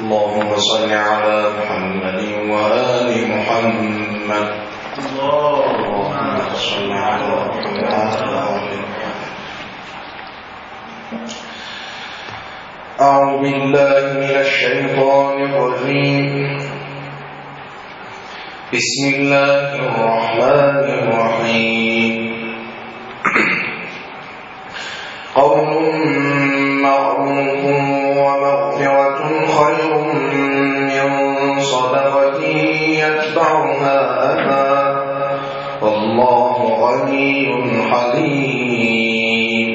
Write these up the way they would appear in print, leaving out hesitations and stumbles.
اللهم صل على محمد وآل محمد. اللهم صل على محمد وآل محمد. أعوذ بالله من الشيطان الرجيم. بسم الله الرحمن الرحيم. قول معروف ومغفرة خير من صدقة يتبعها أذى والله غني حليم.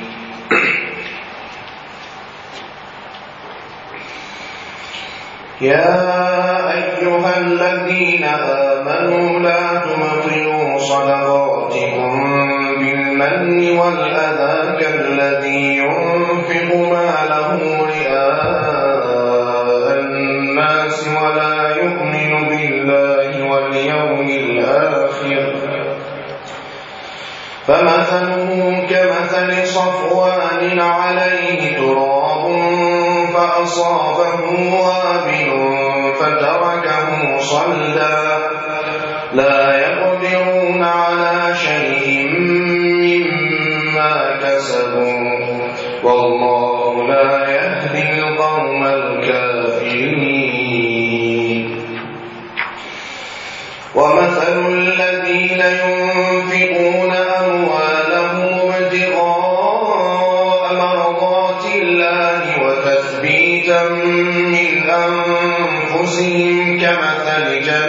يا أيها الذين آمنوا لا تبطلوا صدقاتكم بالمن والأذى كالذي ينفق ماله رئاء الناس ولا يؤمن بالله واليوم الآخر فمثله كمثل صفوان عليه تراب فأصابه وابل فتركه صلدا لا يقدرون على شيء مما كسبوا والله لا يهدي القوم الكافرين. ومثل الذين ينفقون أموالهم ابتغاء مرضات الله وتثبيتا من أنفسهم كمثل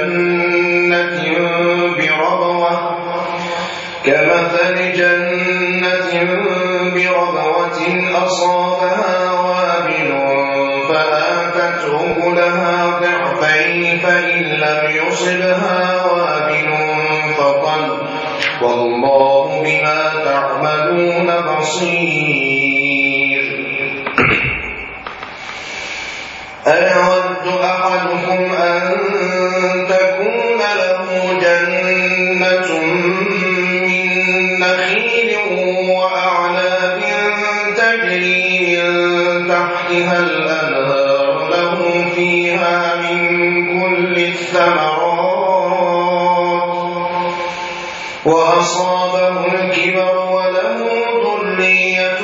جنة بربوة أصابها وابل فآتت أكلها ضعفين فإن لم يصبها وابل فطل والله بما تعملون بصير. أيود أحدكم أن تكون له جنة من نخيل وأعناب تجري من تحتها الأنهار له فيها من كل الثمرات وأصابه الكبر وله ذرية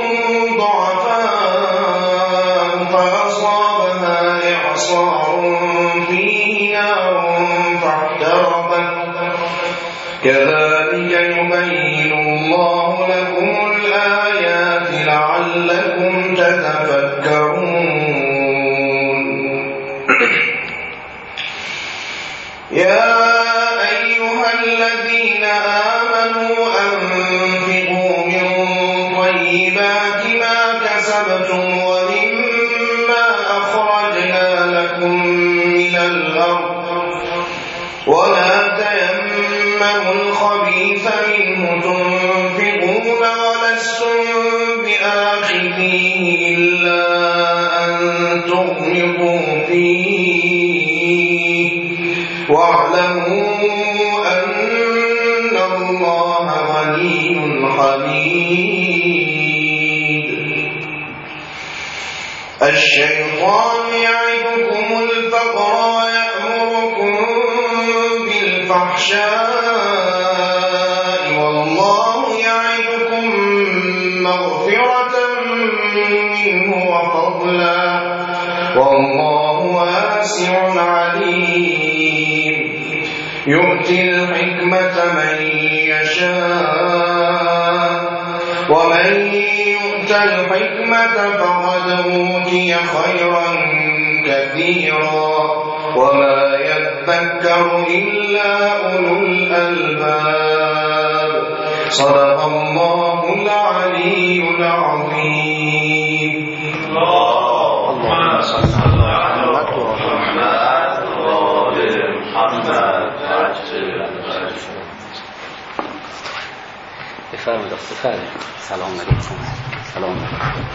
ضعفاء فأصابها إعصار فيه نار فاحترقت كذلك يبين الله لكم الآيات لعلكم تتفكرون. يا أيها الذين آمنوا أنفقوا من طيبات ما كسبتم ومما أخرجنا لكم من الأرض ولا تيمموا الخبيث منه تنفقون ولستم بآخذيه إلا أن تغمضوا فيه واعلموا أن الله غني حميد. الشيطان يعدكم الفقر ويأمركم بالفحشاء والله يعدكم مغفرة منه وفضلا والله واسع عليم. يؤتي الحكمة من يشاء ومن يؤت الحكمة فقد أوتي خيرا كثيرا وما يذكر إلا أولو الألباب. صدق الله العلي العظيم. اللهم صل على محمد وآل محمد. بفرمایید اختفاء. سلام علیکم. سلام علیکم.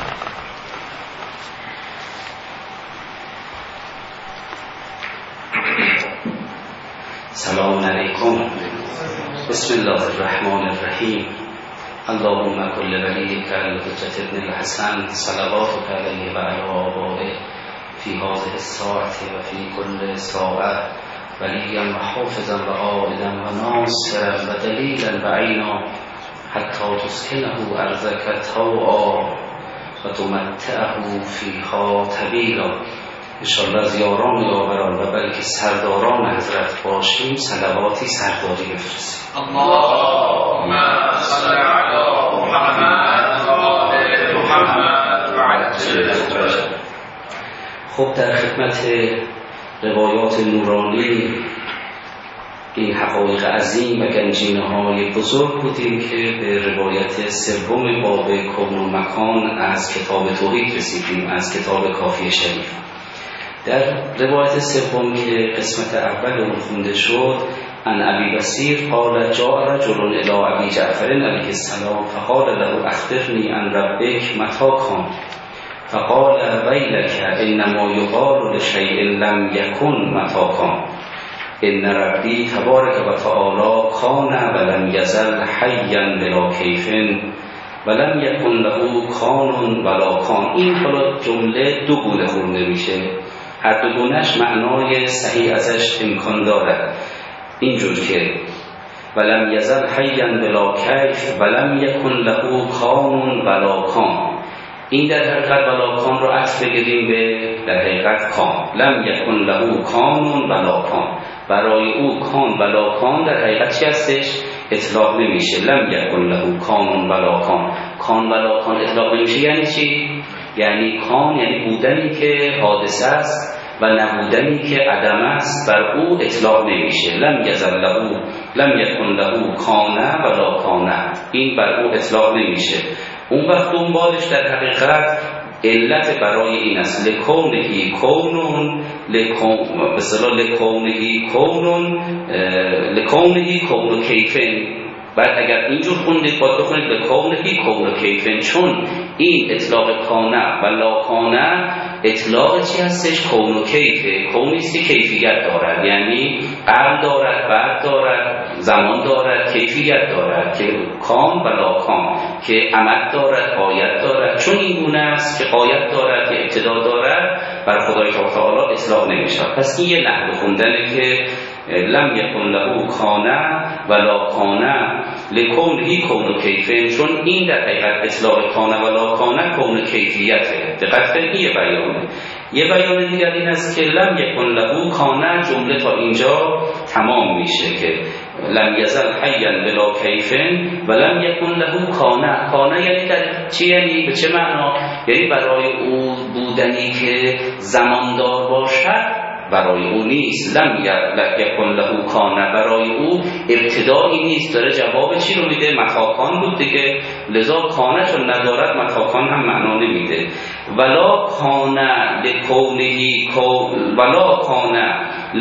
سلام علیکم. بسم الله الرحمن الرحیم. اللهم كل وليك الحجة ابن الحسن صلواتك عليه وعلى آبائه في هذه الساعة وفي كل ساعة وليا وحافظا وعائدا وناصرا ودليلا وعينا حتى تسكنه أرضك طوعا وتمتعه فيها طویلا. انشاءالله از یاران و یاوران و بلکه سرداران حضرت باشیم صلواتی سرداری بفرستیم. اللهم صل علی محمد و آل محمد و عجل. خب در خدمت روایات نورانی این حقایق عظیم و گنجینه‌های بزرگ بودیم که به روایت سوم باب کون و مکان از کتاب توحید رسیدیم، از کتاب کافی شریف. در روایت سوم که قسمت اول اون خونده شد، عن ابی بصیر قال جاء رجل الی ابی جعفر علیه السلام فقال له اخبرنی عن ربک متی کان فقال ویلک انما یقال لشیء لم یکن متی کان ان ربی تبارک و تعالی کان ولم یزل حیا بلا کیف ولم یکن له کان ولا کان. این حالا جمله دو گونه خونده میشه، هر دو گونه‌اش معنای صحیح ازش امکان دارد. اینجور که ولم یزل حیا بلا کیف ولم یکن له کان ولا کان، این در حقیقت ولا کان رو عطف بگیریم به در حقیقت کان. لم یکن له کان ولا کان، برای او کان ولا کان در حقیقت چی هستش؟ اطلاق نمیشه. لم یکن له کان ولا کان، کان ولا کان اطلاق نمیشه. یعنی چی؟ یعنی کان یعنی بودنی که حادثه است و نبودنی که عدم است، بر او اطلاق نمیشه. لم یزل له لم یکن له کان ولا کان، این بر او اطلاق نمیشه. اون وقت دنبالش در حقیقت علت برای این است لکونهی کونون لکونهی کونون لکونهی کون کیفن. بعد اگر اینجور خوندید باید بخونید لکونهی کون کیفن، چون این اطلاق کانه و لا کانه اطلاق چی هستش؟ کون و کیفه. کونیستی کیفیت دارد، یعنی قبل دارد، بعد دارد، زمان دارد، کیفیت دارد، که کان و لا کان، که عمد دارد، غایت دارد. چون این گونه است که غایت دارد، که ابتدا دارد، بر خدای تعالی اطلاق نمیشه. پس این یه نحو خوندنه که لم یکن له کانه ولا کانه لکونهی کون کیفن، چون این در حقیقت اطلاق کانه ولا کانه کون کیفیته. دقت کنید، یه بیانه. یه بیان دیگر این است که لم یکن له کانه جمله تا اینجا تمام میشه که لم یزل حیا بلا کیفن و لم یکن له کانه. کانه یعنی در چی؟ یعنی به چه معنا؟ یعنی برای او بودنی که زماندار باشد برای او نیست. لم یکن له کانه برای او ابتدایی نیست. داره جواب چی رو میده؟ متاکان بود دیگه، لذا کانه چون ندارد متاکان هم معنا نمیده. ولا کانه لکونهی ولا کانه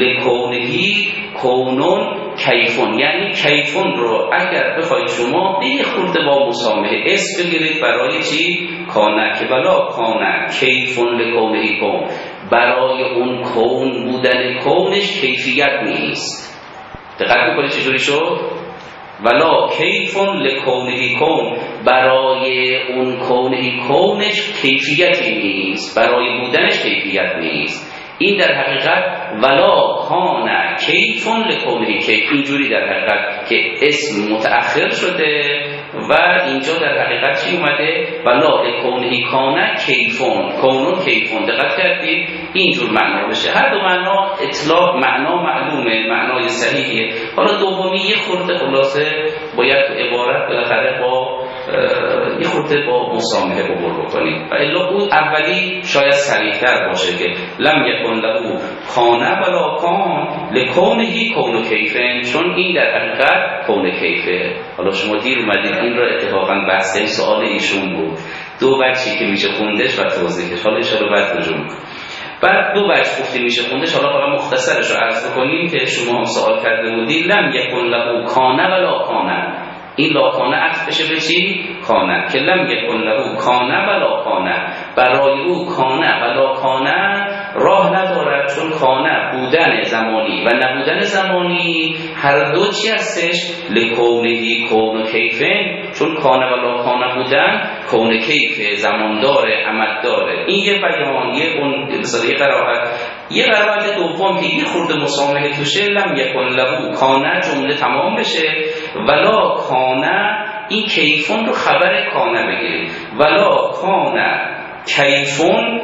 لکونهی کونون کیفون، یعنی کیفون رو اگر بخواید شما به خورده با مسامحه اسم بگیرید برای چی؟ کانه، که ولا کانه کیفون لکونهی کون، برای اون کون بودن کونش کیفیت نیست. دقت میکنید چجوری شد؟ ولا کیفون لکونهی کون، برای اون کونهی کونش کیفیتی نیست، برای بودنش کیفیت نیست. این در حقیقت ولا کان کیفون لکونهی کیف، اینجوری در حقیقت که اسم متأخر شده و اینجا در حقیقت چی اومده؟ ولا لکونهی کان کیفون، کونون کیفون. دقت کردید؟ اینجور معنا بشه. هر دو معنا اطلاق معنا معلومه، معنای صحیحه. حالا دومی یه خورده خلاصه باید تو عبارت بالاخره با یه خورده با مسامحه عبور بکنید و الا اون اولی شاید صریح‌تر باشه که لم یکن له کانه ولا کان لکونهی کون کیفن، چون این در حقیقت کون کیفه. حالا شما دیر اومدید، این را اتفاقا بحث سوال ایشون بود، دو بچی که میشه خوندش و توضیحش. حالا اشاره بعد رجوع میکنم. بعد دو بچ گفتی میشه خوندش. حالا فقط مختصرش رو عرض بکنیم که شما هم سوال کرده بودید. لم یکن له کانه ولا کانه، این لا کانه عطف بشه به چی؟ کانه، که لم یکن له کانه ولا کانه، برای او کانه ولا کانه راه ندارد، چون کانه بودن زمانی و نبودن زمانی هر دو چی هستش؟ لکونهی کون و کیفن، چون کانه و لا کانه بودن کون کیف زمان داره عمد داره. این یه بیان، یه قرائت دوم که یه خورده مسامحه توشه، لم یکن له کانه جمله تمام بشه، ولا کانه این کیفون رو خبر کانه بگیریم، ولا کانه کیفون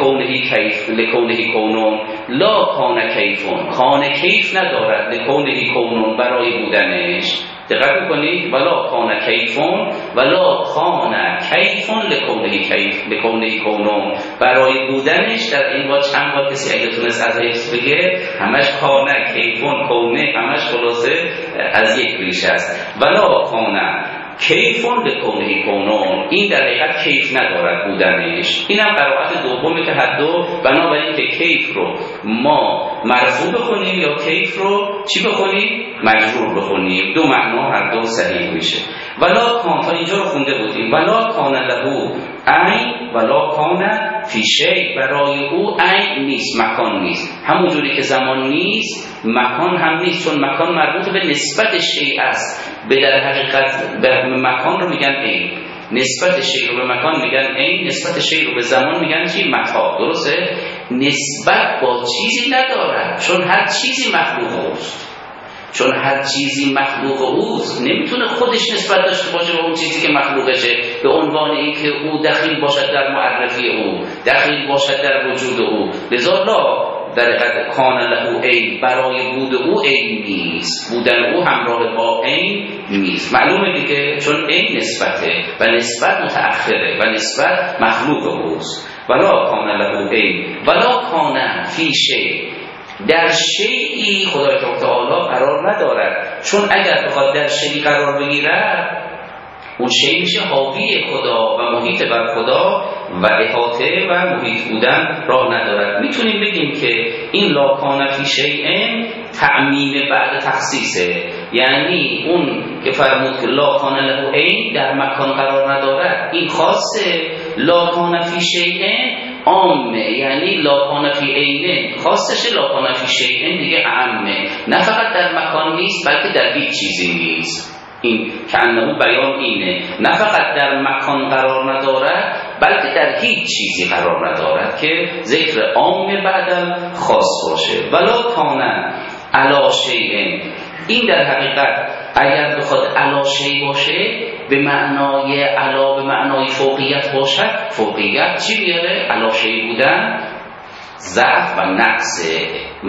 لکونهی کونون، لا کانه کیفون، کانه کیف ندارد لکونهی کونون برای بودنش. دقت میکنید؟ ولا کانه کیفون ولا کانه کیفون لکونهی کونون، برای بودنش. در این با چند بار کسی اگه تونست از حفظ بگه همش کانه کیفون کونه همش خلاصه از یک ریشه است. ولا کانه کیفون لکونهی کونون، این در حقیقت کیف ندارد بودنش. این هم قرائت دومی که هر دو بنابراین که کیف رو ما مرفوع بخونیم یا کیف رو چی بخونیم؟ مجرور بخونیم. دو معنا هر دو صحیح میشه. ولا کان، تا اینجا رو خونده بودیم، ولا کان له عین ولا کان فی شیء، برای او عین نیست مکان نیست، همونجوری که زمان نیست مکان هم نیست، چون مکان مربوط به نسبت شیء است. به در حقیقت به مکان رو میگن عین، نسبت شیء رو به مکان میگن عین، نسبت شیء رو به زمان میگن چی؟ متا. درسته؟ نسبت با چیزی ندارد، چون هر چیزی مخلوق اوست. چون هر چیزی مخلوق اوست نمیتونه خودش نسبت داشته باشه به اون چیزی که مخلوقشه، به عنوان اینکه او دخیل باشد در معرفی او، دخیل باشد در وجود او. لذا لا در حقیقت کان له عین، برای بود او عین نیست، بودن او همراه با عین نیست. معلومه دیگه، چون عین نسبته و نسبت متأخره و نسبت مخلوق اوست. ولا کان له عین ولا کان فی شیء، در شیئی خدای تعالی قرار ندارد، چون اگر بخواد در شیئی قرار بگیرد اون شیء میشه حاوی خدا و محیط بر خدا و احاطه و محیط بودن راه ندارد. میتونیم بگیم که این لا کان فی شیء تعمیم بعد تخصیصه، یعنی اون که فرمود که لا کان له عین در مکان قرار ندارد، این خاصه. لا کان فی شیء عامه، یعنی لا کان فی عین خاصشه، لا کان فی شیء دیگه عامه، نه فقط در مکان نیست بلکه در هیچ چیزی نیست. این که انه بیان اینه، نه فقط در مکان قرار ندارد بلکه در هیچ چیزی قرار ندارد که ذکر عام بعدم خاص باشه. ولا کان علی شیء، این در حقیقت اگر بخواد علی شیء باشه به معنای علا، به معنای فوقیت باشد، فوقیت چی بیاره؟ علی شیء بودن ضعف و نقص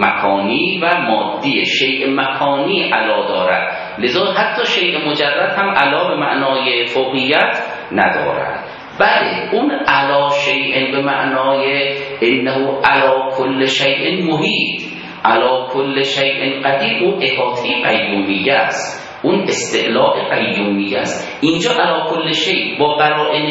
مکانی و مادی، شیء مکانی علا دارد، لذا حتی شیء مجرد هم علا به معنای فوقیت ندارد. بله اون علا شیء به معنای انه علا کل شیء محیط، علا کل شیء قدیر، اون احاطه قیومیه است، اون استعلاء قیومیه است. اینجا علا کل شیء با قرائن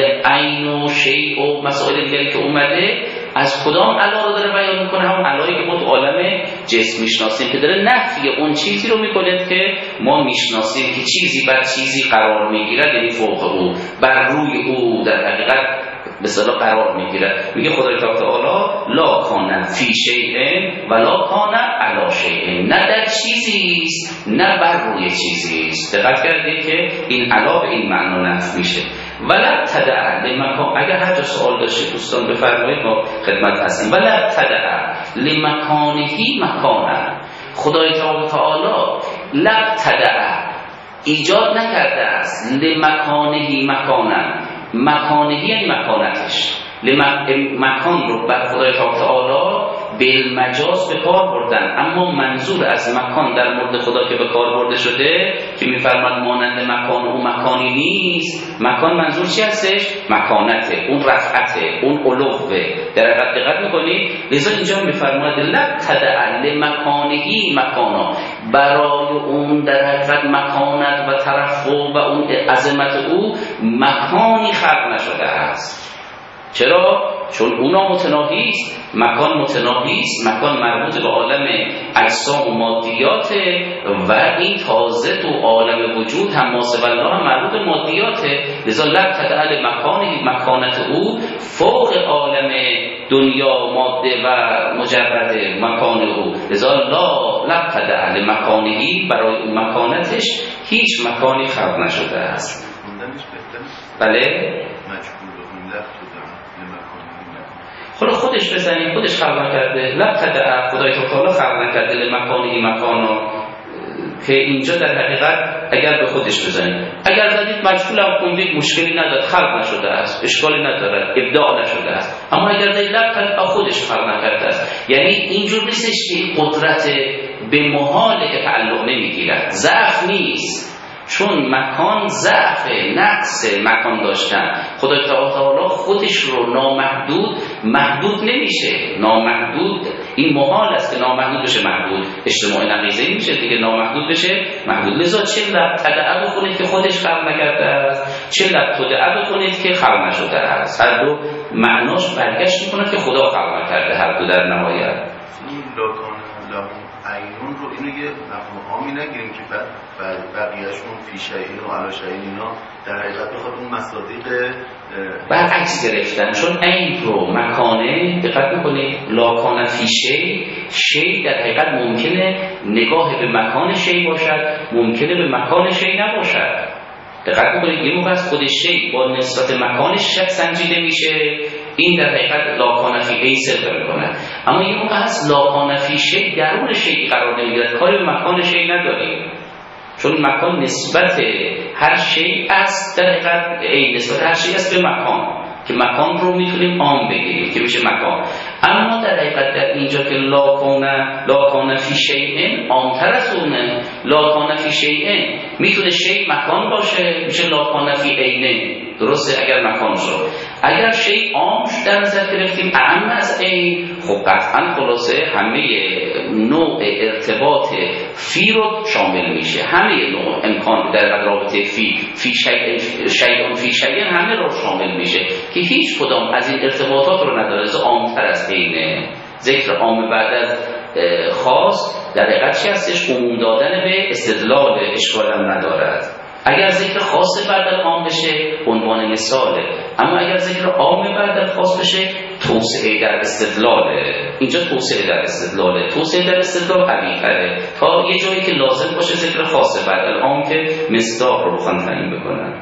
عین و شیء و مسائل دیگری که اومده، از کدام علا رو داره بیان میکنه؟ همون علایی که ما تو عالم جسم میشناسیم، که داره نفی اون چیزی رو میکنه که ما میشناسیم که چیزی بر چیزی قرار میگیرد، یعنی فوق او، بر روی او در حقیقت به اصطلاح قرار میگیرد. میگه خدای تعالی لا کان فی شیء ولا کان علی شیء، نه در چیزی است نه بر روی چیزی است. دقت کردید که این علا به این معنا نفی میشه. ولا تدع لمکان، اگر هر جا سوال داشته دوستان بفرمایید ما خدمت هستیم. ولا تدع لمکانهی مکانا، خدای تعالی لا تدع ایجاد نکرده است لمکانهی مکانا، مکانهی یعنی مکانتش، مکان رو بر خدای تعالی بالمجاز به کار بردن، اما منظور از مکان در مورد خدا که به کار برده شده که میفرماد مانند مکان او مکانی نیست، مکان منظور چی هستش؟ مکانته، اون رفعته، اون علوه. در حقیقت دقت میکنید، لذا اینجا میفرماد لا تدع لمکانهی مکانا، برای اون در حقیقت مکانت و ترفع و اون عظمت او مکانی خلق نشده است. چرا؟ چون اونا متناهی است، مکان متناهی است، مکان مربوط به عالم اجسام و مادیات و این تازه تو عالم وجود هم ماسه الله هم مربوط به مادیاته. لذا لا تدع لمکانه، مکانت او فوق عالم دنیا ماده و مجرد مکان او، لذا لا لقد لمکانهی، برای اون مکانتش هیچ مکانی خلق نشده است. بله خدا خودش بزنید، خودش خلق نکرده. لقد خدای تعالی خلق نکرده لمکانهی مکانو، که اینجا در حقیقت اگر به خودش بزنید، اگر زدید مجهول هم خوندید مشکلی نداره، خلق نشده است، اشکالی نداره، ابداع نشده است. اما اگر زدید لقد خودش خلق نکرده است، یعنی اینجور نیستش که قدرت به محاله که تعلق نمیگیرد، ضعف نیست، چون مکان ضعف نقص مکان داشتن. خدای تعالی خودش رو نامحدود محدود نمیشه، نامحدود این محال است که نامحدود بشه محدود، اجتماع نقیضه‌ای میشه دیگه، نامحدود بشه محدود. لذا چه لب تدعا بکنید که خودش خلق نکرده است، چه لب تدعا بکنید که خلق نشده است، هر دو معناش برگشت میکنه که خدا خلق نکرده، هر دو در نهایت. عینون رو اینو یه مفهوم عامی نگیریم که بعد بقیه‌شون فیشه‌ای و علاشه‌ای اینا در حقیقت بخواد اون مصادیق برعکس گرفتن، چون عین رو مکانه دقت می‌کنید لاکان فیشه شی در حقیقت ممکنه نگاه به مکان شی باشد، ممکنه به مکان شی نباشد. دقت می‌کنید یه موقع از خود شی با نسبت مکانش سنجیده میشه، این در حقیقت لاکان فی ای صدق میکنه. اما این موقع هست لاکان فی شی درون شی قرار نمیگیرد، کاری به مکان شی نداریم، چون مکان نسبت هر شی است، در حقیقت ای نسبت هر شی است به مکان، که مکان رو میتونیم عام بگیریم که میشه مکان. اما در حقیقت در اینجا که لاکان فی شیء عام‌تر از اونه، لاکان فی شیء میتونه شی مکان باشه، میشه لاکان فی عینه، درسته اگر مکان شد. اگر شی عام در نظر گرفتیم اعم از عین، خب قطعا خلاصه همه نوع ارتباط فی رو شامل میشه، همه نوع امکان در رابطه فی شیء فی شیء همه رو شامل میشه که هیچ کدام از این ارتباطات رو نداره، از عام‌تر از عینه. ذکر عام بعد از خاص در حقیقت چی هستش؟ عموم دادن به استدلال، اشکال هم ندارد. اگر ذکر خاص بعد از عام بشه عنوان مثاله، اما اگر ذکر عام بعد از خاص بشه توسعه در استدلاله. اینجا توسعه در استدلاله، توسعه در استدلال قوی‌تره تا یه جایی که لازم باشه ذکر خاص بعد از عام که مصداق رو بخوان تعیین بکنن.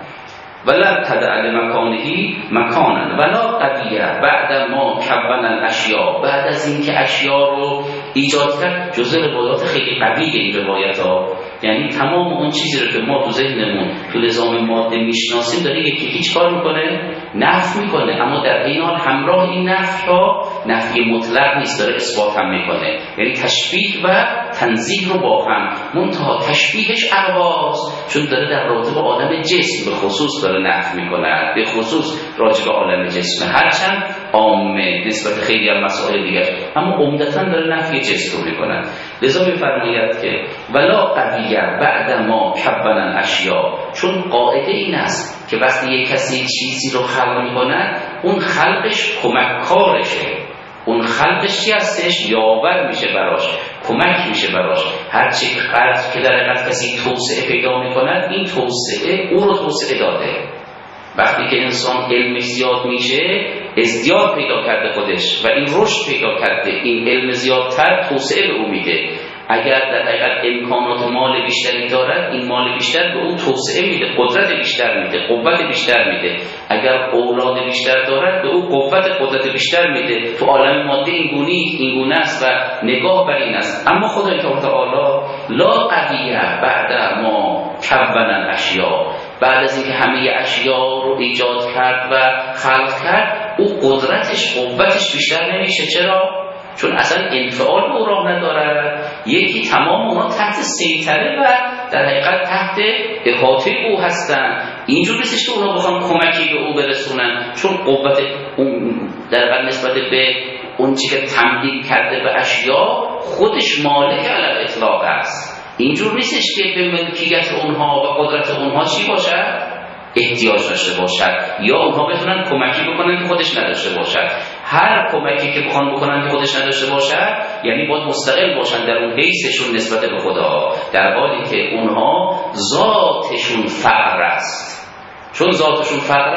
ولا تدع لمکانهی مکانا ولا قویه بعد ما کون الاشیاء، بعد از اینکه اشیاء رو ایجاد کرد. جزء روایات خیلی قویه این روایت ها، یعنی تمام اون چیزی رو که ما تو ذهنمون تو نظام ماده میشناسیم داره یکی هیچ کار میکنه، نفی میکنه، اما در این حال همراه این نفی ها نفی مطلق نیست، داره اثبات هم میکنه، یعنی تشبیه و تنزیه رو با هم. منتها تشبیهش اغواز، چون داره در رابطه با عالم جسم به خصوص داره نفی میکنه، به خصوص راجع به عالم جسم، هرچند عامه نسبت خیلی از مسائل دیگر، اما عمدتاً داره نفی جسم رو میکنه. لذا میفرماید که ولا قویه بعد ما کون الاشیاء، چون قاعده این است که وقتی یک کسی چیزی رو خلق میکنه اون خلقش کمککارشه، اون خلقش چی هستش؟ یاور میشه براش، کمک میشه براش. هرچی که در حقیقت کسی توسعه پیدا میکنه این توسعه او رو توسعه داده. وقتی که انسان علم زیاد میشه ازدیاد پیدا کرده خودش و این رشد پیدا کرده، این علم زیادتر توسعه به او میده. اگر در حقیقت امکانات مال بیشتری دارد این مال بیشتر به او توسعه میده، قدرت بیشتر میده، قوت بیشتر میده. اگر اولاد بیشتر دارد به او قدرت بیشتر میده. تو عالم ماده این گونه است و نگاه بر این است. اما خدای تعالی لا قویه بعد ما کون الاشیاء، بعد از اینکه همه اشیاء رو ایجاد کرد و خلق کرد او قدرتش قوتش بیشتر نمیشه. چرا؟ چون اصلا انفعال به او راه ندارد. یکی تمام اونا تحت سیطره و در حقیقت تحت احاطه او هستن. اینجور نیستش که اونا بخوان کمکی به او برسونن، چون قوت اون در حقیقت نسبت به اون چی که تمدید کرده به اشیاء خودش مالک علی اطلاق است. اینجور نیستش که به ملکیت اونها و قدرت اونها چی باشد؟ احتیاج داشته باشد یا اونها بتونن کمکی بکنن که خودش نداشته باشد. هر کمکی که بخوان بکنن که خودش نداشته باشد یعنی باید مستقل باشن در اون حیثشون نسبت به خدا، در حالی که اونها ذاتشون فقر است. چون ذاتشون فقر است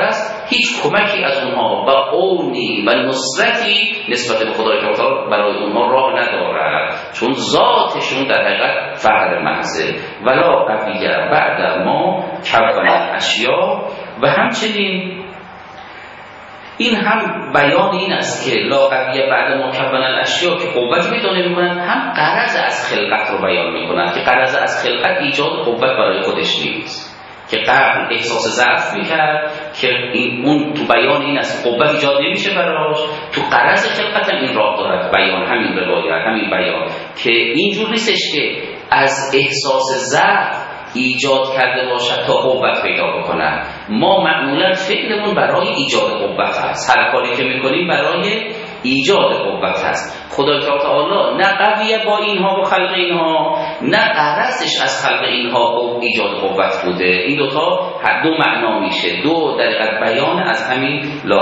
هیچ کمکی از اونها و عونی و نصرتی نسبت به خدای تعالی برای اونها راه ندارد، چون ذاتشون در حقیقت فقر محضه. ولا قویه بعد ما کون الاشیا. و همچنین این هم بیان این است که لا قویه بعد ما کون الاشیا که قوت پیدا نمی‌کنند، هم غرض از خلقت رو بیان می‌کنند که غرض از خلقت ایجاد قوت برای خودش نیست، که قبل احساس ضعف میکرد که اون تو بیان این است که قوت ایجاد نمیشه براش، تو غرض خلقت هم این راه دارد بیان، همین روایت، همین بیان که اینجور نیستش که از احساس ضعف ایجاد کرده باشد تا قوت پیدا بکنن. ما معمولا فکرمون برای ایجاد قوت هست، هر کاری که میکنیم برای ایجاد قوت هست. خدای تعالی نه قویه با اینها و خلق اینها، نه غرضش از خلق اینها و ایجاد قوت بوده. این دوتا هر دو معنا میشه، دو در حقیقت بیان از همین لا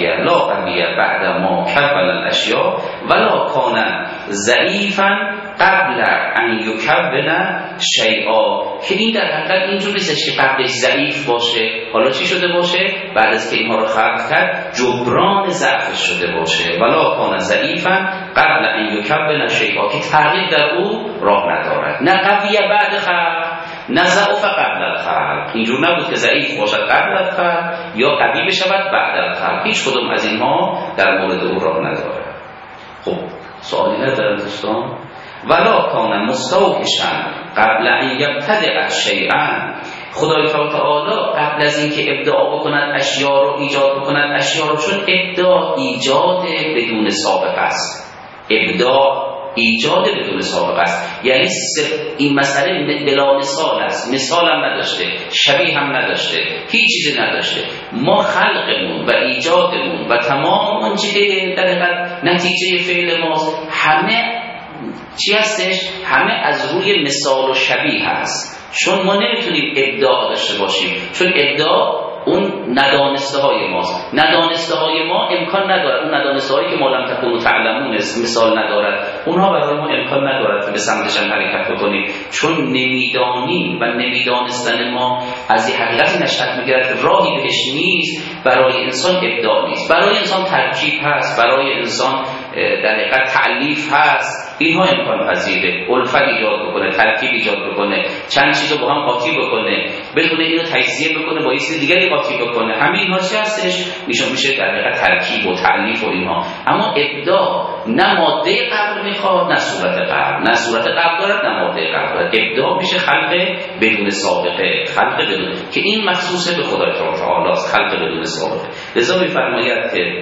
قویه بعد ما کون الاشیا ولا کان ضعیفا قبل ان یکون شیئا، که این در حقیقت اینجور نیستش که قبلش ضعیف باشه، حالا چی شده باشه؟ بعد از که اینها رو خلق کرد جبران ضعفش شده باشه. ولا کان ضعیفا قبل ان یکون شیئا، که تغییر در او راه ندارد. نه قویه بعد خلق، نه ضعف قبل الخلق. اینجور نبود که ضعیف باشد قبل الخلق یا قوی بشود بعد الخلق، هیچ کدوم از اینها در مورد او راه ندارد. خب سوالی ندارد دوستان؟ ولا کان مستوحشا قبل ان یبتدع شیئا، خدای تعالی قبل از اینکه ابداع بکند اشیا رو، ایجاد بکند اشیا رو، چون ابداع ایجاد بدون سابقه است، ابداع ایجاد بدون سابقه است، یعنی این مسئله بلا مثال است، مثال هم نداشته، شبیه هم نداشته، هیچ چیزی نداشته. ما خلقمون و ایجادمون و تمام اون چیزی در حقیقت نتیجه فعل ماست، همه چی هستش؟ همه از روی مثال و شبیه هست، چون ما نمیتونیم ابداع داشته باشیم، چون ابداع اون ندانسته های ماست. ندانسته های ما امکان ندارد، اون ندانسته هایی که ما لم تکونوا تعلمون مثال ندارد، اونها برای ما امکان ندارد که به سمتشان حرکت بکنیم، چون نمیدانیم و نمیدانستن ما از این حقیقتی نشأت میگیرد راهی بهش نیست. برای انسان ابداع نیست، برای انسان ترکیب هست، برای انسان در حقیقت تألیف هست، اینها امکان پذیره. الفت ایجاد بکنه، ترکیب ایجاد بکنه، چند چیز رو با هم قاطی بکنه، بتونه اینو تجزیه بکنه با یه چیز دیگری قاطی بکنه، همه اینها چی هستش؟ میشه در حقیقت ترکیب و تألیف و اینها. اما ابداع نه ماده قبل میخواد نه صورت قبل، نه صورت قبل دارد نه ماده قبل دارد. ابداع میشه خلق بدون سابقه، خلق بدون، که این مخصوص به خدای تعالی است، خلق بدون سابقه. لذا میفرماید که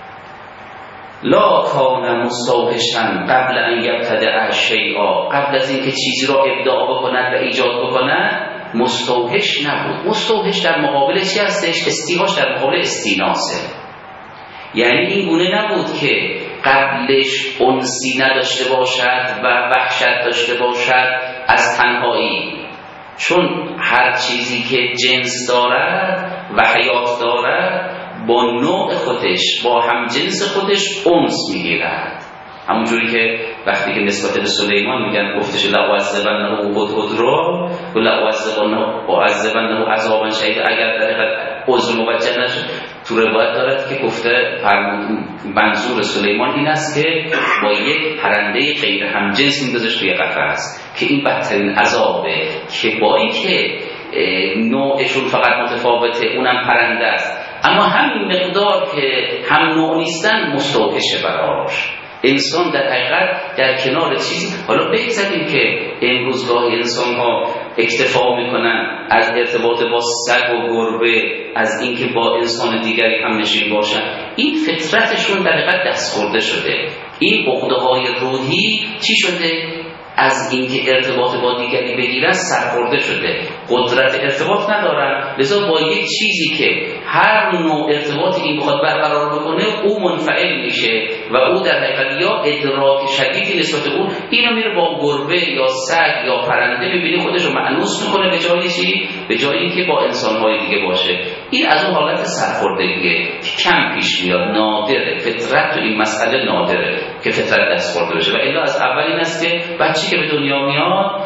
لا کان مستوحشا قبل ان یبتدع شیئا، قبل از اینکه چیزی را ابداع بکند و ایجاد بکند مستوحش نبود. مستوحش در مقابل چی هستش؟ استیحاش در مقابل استیناسه، یعنی این گونه نبود که قبلش انسی نداشته باشد و وحشت داشته باشد از تنهایی، چون هر چیزی که جنس دارد و حیات دارد با نوع خودش، با همجنس خودش انس میگیرد. همونجوری که وقتی که نسبت به سلیمان میگن گفتش لأعذبنه هدهدرا و لأعذبنه عذابا شدیدا، اگر در حقیقت عذر موجه نشد. تو روایت دارد که گفته منظور سلیمان این است که با یک پرنده غیر همجنس میندازش توی قفس، که این بدترین عذابه، که با اینکه نوعشون فقط متفاوته، اونم پرنده است، اما همین مقدار که هم نوع نیستن مستوحشه براش. انسان در حقیقت در کنار چیزی، حالا بگذاریم که امروز گاهی انسان ها اکتفا میکنن از ارتباط با سگ و گربه، از اینکه با انسان دیگری هم نشین باشن، این فطرتشون در حقیقت دست خورده شده. این عقده های روحی چی شده؟ از اینکه ارتباط با دیگری بگیرن سرخورده شده، قدرت ارتباط ندارن. لذا با یک چیزی که هر نوع ارتباطی این بخواد برقرار بکنه او منفعل میشه و او در حقیقت یا ادراک شدیدی نسبت اون، اینو میره با گربه یا سگ یا پرنده ببینی خودش رو مأنوس میکنه به جای چی؟ به جای اینکه با انسان‌های دیگه باشه. این از اون حالت سرخوردگیه که کم پیش میاد، نادره. فطرت تو این مسئله نادره که فطرت دست خورده بشه، و الا از اول این است که بچه‌ای که به دنیا میاد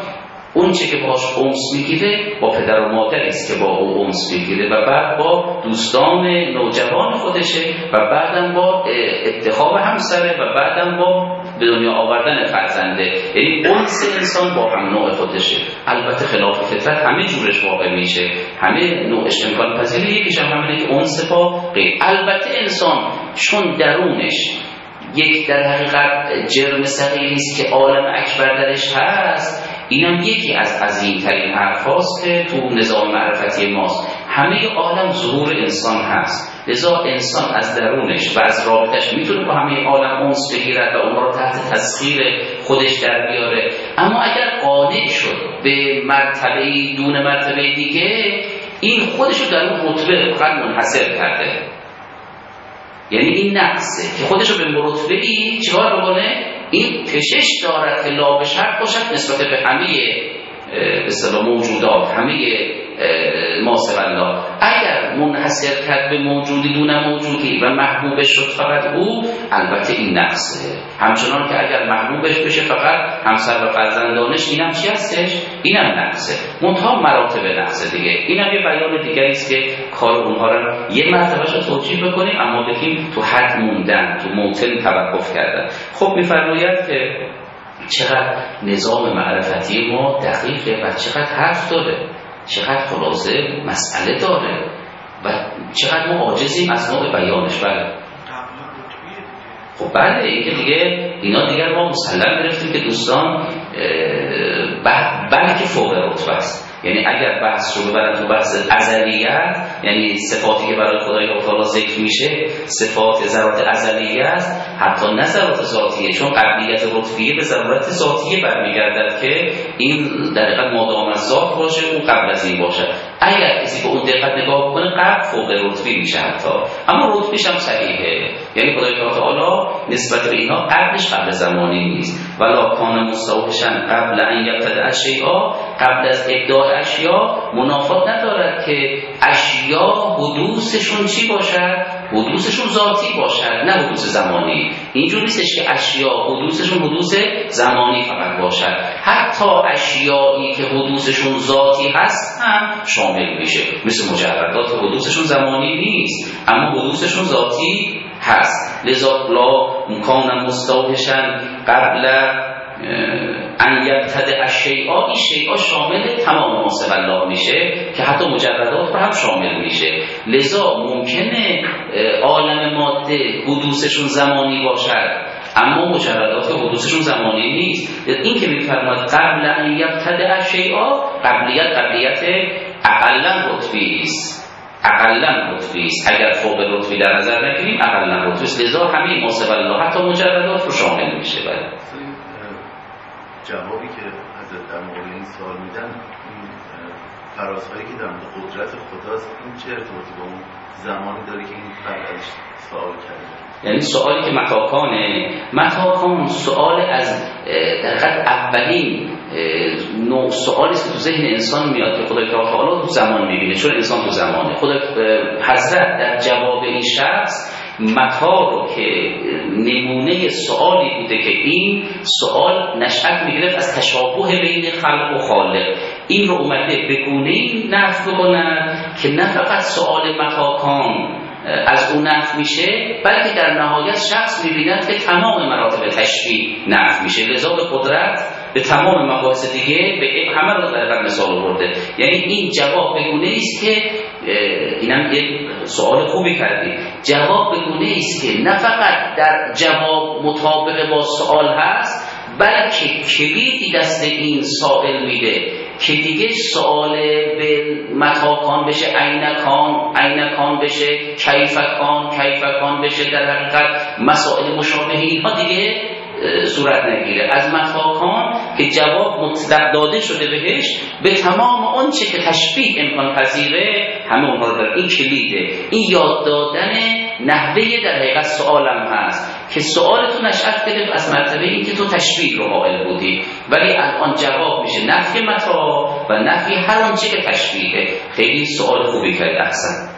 اون چه که باهاش انس میگیره با پدر و مادری است که با او انس میگیره و بعد با دوستان نوجوان خودشه و بعدم با اتخاب همسره و بعدم با به دنیا آوردن فرزنده. یعنی انس انسان با هم نوع خودشه. البته خلاف فطرت همه جورش واقع میشه، همه نوعش امکان پذیره، یکیش هم همینه که انس با غیر. البته انسان چون درونش یک در حقیقت جرم صغیری است که عالم اکبر درش هست، اینم یکی از عظیم‌ترین حرفاست که تو نظام معرفتی ماست. همه عالم ظهور انسان هست، لذا انسان از درونش و از رابطش میتونه با همه عالم انس بگیرد و اونها رو تحت تسخیر خودش در بیاره. اما اگر قانع شد به مرتبه دون مرتبه دیگه، این خودش رو در اون رتبه فقط منحصر کرده. یعنی این نقصه که خودش رو به مرتبه‌ای چیکار بکنه؟ این کشش دارد که لا به شرط باشد نسبت به همه اصطلاح موجودات، همه ما سوی الله. اگر منحصر کرد به موجودی دون موجودی و محبوبش شد فقط او، البته این نقصه. همچنان که اگر محبوبش بشه فقط همسر و فرزندانش، اینم چی هستش؟ اینم نقصه. منتها مراتب نقصه دیگه. اینم یه بیان دیگری است که کار اونها رو یه مرتبهش رو توجیه بکنیم، اما بگیم تو حد موندن، تو موطن توقف کردن. خب می‌فرماید که چقدر نظام معرفتی ما دقیقه و چقدر حرف داره، چقدر خلاصه مسئله داره و چقدر ما عاجزیم از نوع بیانش. بله خب بله، این دیگه اینا دیگر ما مسلم گرفتیم که دوستان بلکه فوق رتبه است. یعنی اگر بحث رو ببرن تو بحث ازلیت، یعنی صفاتی که برای خدای تعالی ذکر میشه صفات ذات ازلیه است، حتی نه ذات ذاتیه، چون قبلیت رتبیه به ضرورت ذاتیه برمیگردد که این در حقیقت مادام از ذات باشه، اون قبل از این باشه. اگر کسی به اون دقت نگاه کنه قبل فوق رتبی میشه حتی، اما رتبیش هم صحیحه. یعنی خدای تعالی نسبت به اینا قبلش قبل زمانی نیست. ولا کان مستوحشن قبل ان یبتدع الشیء، قبل از ابداع اشیا منافات ندارد که اشیا حدوثشون چی باشد؟ حدوثشون ذاتی باشد، نه حدوث زمانی. اینجور نیستش که اشیا حدوثشون حدوث زمانی فقط باشد. حتی اشیایی که حدوثشون ذاتی هست هم شامل میشه، مثل مجردات حدوثشون زمانی نیست اما حدوثشون ذاتی هست. لذا لا مکان مستوحشن قبل ان یبتدع الشیء، این شیء شامل تمام ما سوی الله میشه که حتی مجردات رو هم شامل میشه. لذا ممکنه عالم ماده حدوثشون زمانی باشد اما مجردات حدوثشون زمانی نیست. این که میفرماد قبل ان یبتدع الشیء، قبلیت اقلا رتبی است، اقلا رتبی است. اگر فوق رتبی در نظر نگیریم اقلا رتبی است. لذا همه ما سوی الله حتی مجردات رو شامل میشه. بله جوابی که حضرت در مورد این سوال میدن، این فرازهایی که در مورد قدرت خداست، این چه ارتباطی با اون زمانی داره که این فرد ازش سوال کرده؟ یعنی سوالی که متاکان سوال از در حقیقت اولین نوع سوالی است که تو ذهن انسان میاد که خدای تعالی تو زمان میبینه، چون انسان تو زمانه. خدای حضرت در جواب این شخص متا رو که نمونه سوالی بوده که این سوال نشأت میگرفت از تشابه بین خلق و خالق، این رو اومده به گونه‌ای نفی بکنن که نه فقط سوال متاکان از اون نفی میشه، بلکه در نهایت شخص میبیند که تمام مراتب تشبیه نفی میشه. لذا به قدرت به تمام مباحث دیگه به همه رو در مثال آورده. یعنی این جواب به گونه‌ای است که اینم یک سوال خوبی کردی، جواب به گونه‌ای است که نه فقط در جواب مطابق با سوال هست، بلکه کلیدی دست این سائل میده که دیگه سوال به متاکان بشه اینکان بشه کیفکان بشه، در حقیقت مسائل مشابه اینها دیگه صورت نگیره. از متاکان که جواب مطلق داده شده بهش، به تمام آنچه که تشبیه امکان پذیره همه اونها رو داره. این کلیده، این یاد دادن نحوه در حقیقت سوالم هست که سوال تو نشأت گرفت از مرتبه این که تو تشبیه رو قائل بودی، ولی الان جواب میشه نفی متا و نفی هر آنچه که تشبیهه. خیلی سوال خوبی کرد، احسن.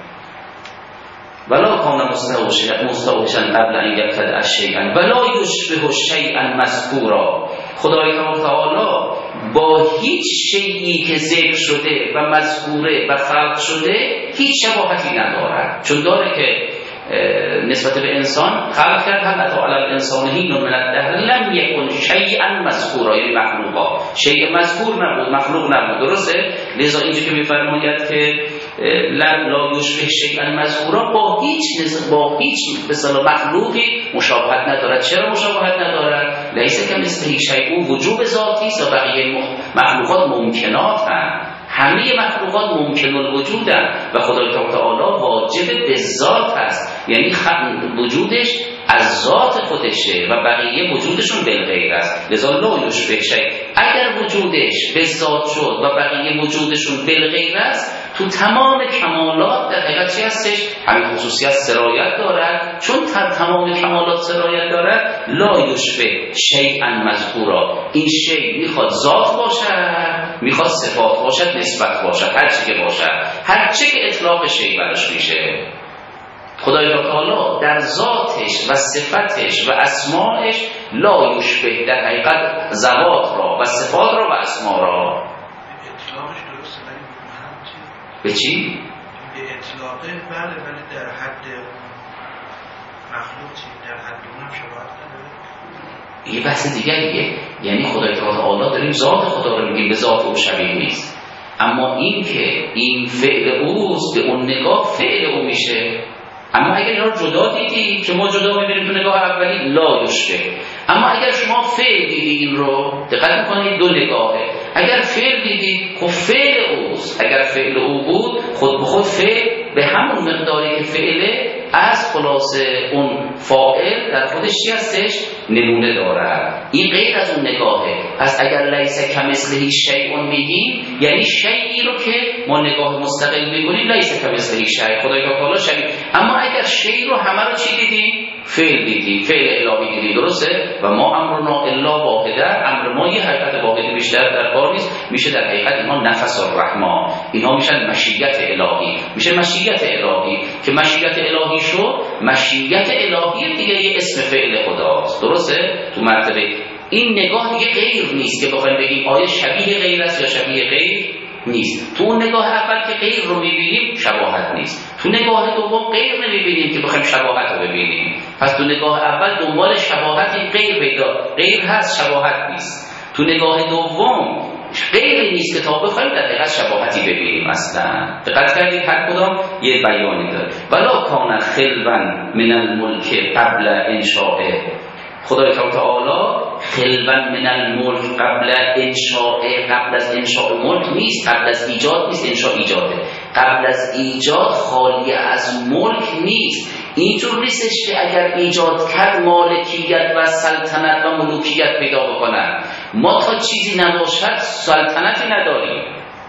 ولا کان مستوحشا قبل ان یبتدع شیئا ولا یشبه شیئا مذکورا. خدای تعالی با هیچ شیئی که ذکر شده و مذکوره و خلق شده هیچ شباهتی ندارد، چون داره که نسبت به انسان خلق کرد. هم اتا علی الانسان حین من الدهر لم یکن شیئا مذکورا، یعنی مخلوقا شیء مذکور نبود، مخلوق نبود، درسته؟ لذا اینجا که میفرماید که لا یشبه شیئا مذکورا، با هیچ مثلا مخلوقی مشابهت ندارد. چرا مشابهت ندارد؟ لیس کمثله شیء، وجوب ذاتی است و بقیه مخلوقات ممکنات هم. همه مخلوقات ممکن الوجودن و خدای تعالی واجب به ذات هست، یعنی وجودش از ذات خودشه و بقیه وجودشون بالغیر است. لذا لا یشبه شیء، اگر وجودش به ذات شد و بقیه وجودشون بالغیر است، تو تمام کمالات در حقیقت چی هستش؟ همین خصوصیت سرایت دارد. چون تمام کمالات سرایت دارد، لا یشبه شیئا مذکورا، این شیء میخواد ذات باشد، میخواد صفات باشد، نسبت باشد، هر چی که باشد، هر چی که اطلاق شیء براش میشه. خدای تعالی در ذاتش و صفتش و اسمائش لا یشبه، در حقیقت ذوات را و صفات را و اسما را. اطلاقش درسته ولی به چی؟ به اطلاقه بله، ولی در حد مخلوق چی؟ در حد اونم شباهت نداره. یه بحث دیگریه، یعنی خدای تعالی داریم ذات خدا رو میگیم، به ذات او شبیه نیست، اما این که این فعل اوست، به اون نگاه فعل او میشه. اما اگر اینا رو جدا دیدی که ما جدا میبینیم تو نگاه اولی لا یشبه، اما اگر شما فعل دیدی این رو دقت میکنید دو نگاهه. اگر فعل دیدی خب فعل اوست، اگر فعل او بود خود به خود فعل به همون مقداری که فعله از خلاصه اون فاعل در خودش چی هستش؟ نمونه داره. این غیر از اون نگاهه. پس اگر لیس کمثله شیء میگیم، یعنی شیئی رو که ما نگاه مستقل میکنیم لیس کمثله شیء، خدای تعالی شبیه. اما اگر شیء رو همه رو چی دیدیم؟ فعل دیدیم، فعل الهی دیدیم، درسته؟ و ما امرنا الا واحده، امر ما یه حقیقت واحد بیشتر در کار نیست، میشه در حقیقت اینها نفس الرحمن، اینها میشن مشیت الهی، میشه مشیت الهی که مشیت الهی شو، مشیت الهی دیگه یه اسم فعل خداست، درسته؟ تو مرتبه این نگاه دیگه غیر نیست که بخوایم بگیم آیا شبیه غیر است یا شبیه غیر نیست. تو نگاه اول که غیر رو میبینیم شباهت نیست، تو نگاه دوم غیر نمیبینیم که بخوایم شباهت رو ببینیم. پس تو نگاه اول دنبال شباهتی غیر پیدا، غیر هست شباهت نیست. تو نگاه دوم غیر نیست که تا بخوایم در حقیقت شباهتی ببینیم. اصلا دقت کردید هر کدام یه بیانی داره. ولا کان خلوا من الملک قبل انشاءه، خدای تعالی خلوا من الملک قبل انشاء، قبل از انشاء ملک نیست، قبل از ایجاد نیست، انشاء ایجاده. قبل از ایجاد خالی از ملک نیست. اینجور نیستش که اگر ایجاد کرد مالکیت و سلطنت و ملوکیت پیدا بکنن. ما تا چیزی نباشد سلطنتی نداریم،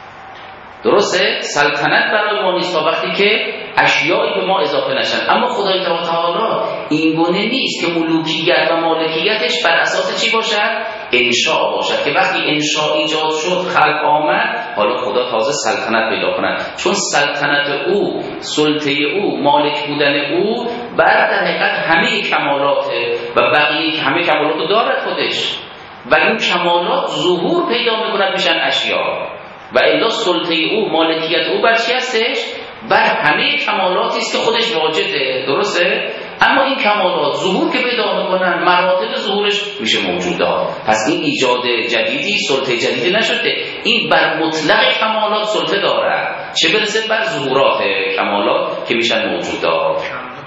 درسته؟ سلطنت برای ما نیست تا وقتی که اشیایی به ما اضافه نشن. اما خدای تعالی این گونه نیست که ملوکیت و مالکیتش بر اساس چی باشد؟ انشاء باشد، که وقتی انشاء ایجاد شد، خلق آمد، حالا خدا تازه سلطنت پیدا کند. چون سلطنت او، سلطه او، مالک بودن او بر در حقیقت همه کمالاته و بقیه همه کمالات دارد خودش و این کمالات ظهور پیدا میکند میشن اشیا. و الا سلطه او، مالکیت او بر چی هستش؟ بر همه کمالاتی است که خودش واجده، درسته؟ اما این کمالات ظهور که پیدا میکنن، مراتب ظهورش میشه موجودات. پس این ایجاد جدیدی، سلطه جدیدی نشده، این بر مطلق کمالات سلطه داره، چه برسه بر ظهورات کمالات که میشن موجودات.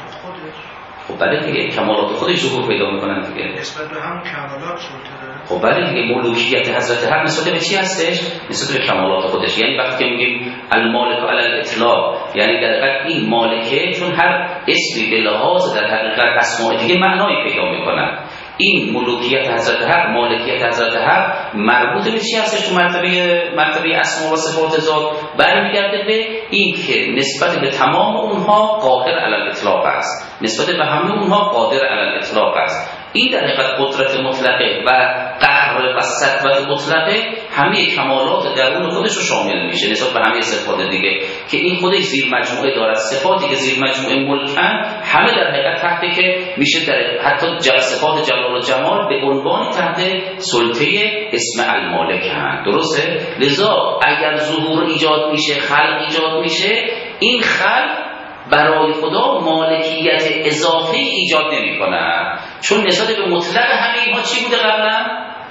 خب بله دیگه کمالات خودش ظهور پیدا میکنن دیگه، نسبت به همون کمالات سلطه داره. خب بله دیگه ملوکیت حضرت حق نسبت به چی هستش؟ نسبت به کمالات خودش. یعنی وقتی که میگیم المالک علی الاطلاق، یعنی در حقیقت این مالکه، چون هر اسمی به لحاظ در حقیقت اسماء دیگه معنای پیدا میکنن. این ملوکیت حضرت حق، مالکیت حضرت حق مربوط به چی هستش؟ تو مرتبه اسما و صفات ذات برمیگرده به این که نسبت به تمام اونها قادر علی الاطلاق است، نسبت به همه اونها قادر علی الاطلاق است. این در حقیقت قدرت مطلقه و قهر و سطوت مطلقه همه کمالات درون خودش رو شامل میشه نسبت به همه صفات دیگه که این خودش زیر مجموعه دارد. صفاتی که زیر مجموعه ملکن همه در حقیقت تحت که میشه در حتی صفات جلال و جمال به عنوان تحت سلطه اسم المالک هم. درسته؟ لذا اگر ظهور ایجاد میشه، خلق ایجاد میشه، این خلق برای خدا مالکیت اضافه ایجاد نمی کنه، چون نسبت به مطلق همه اینها چی بوده قبلا؟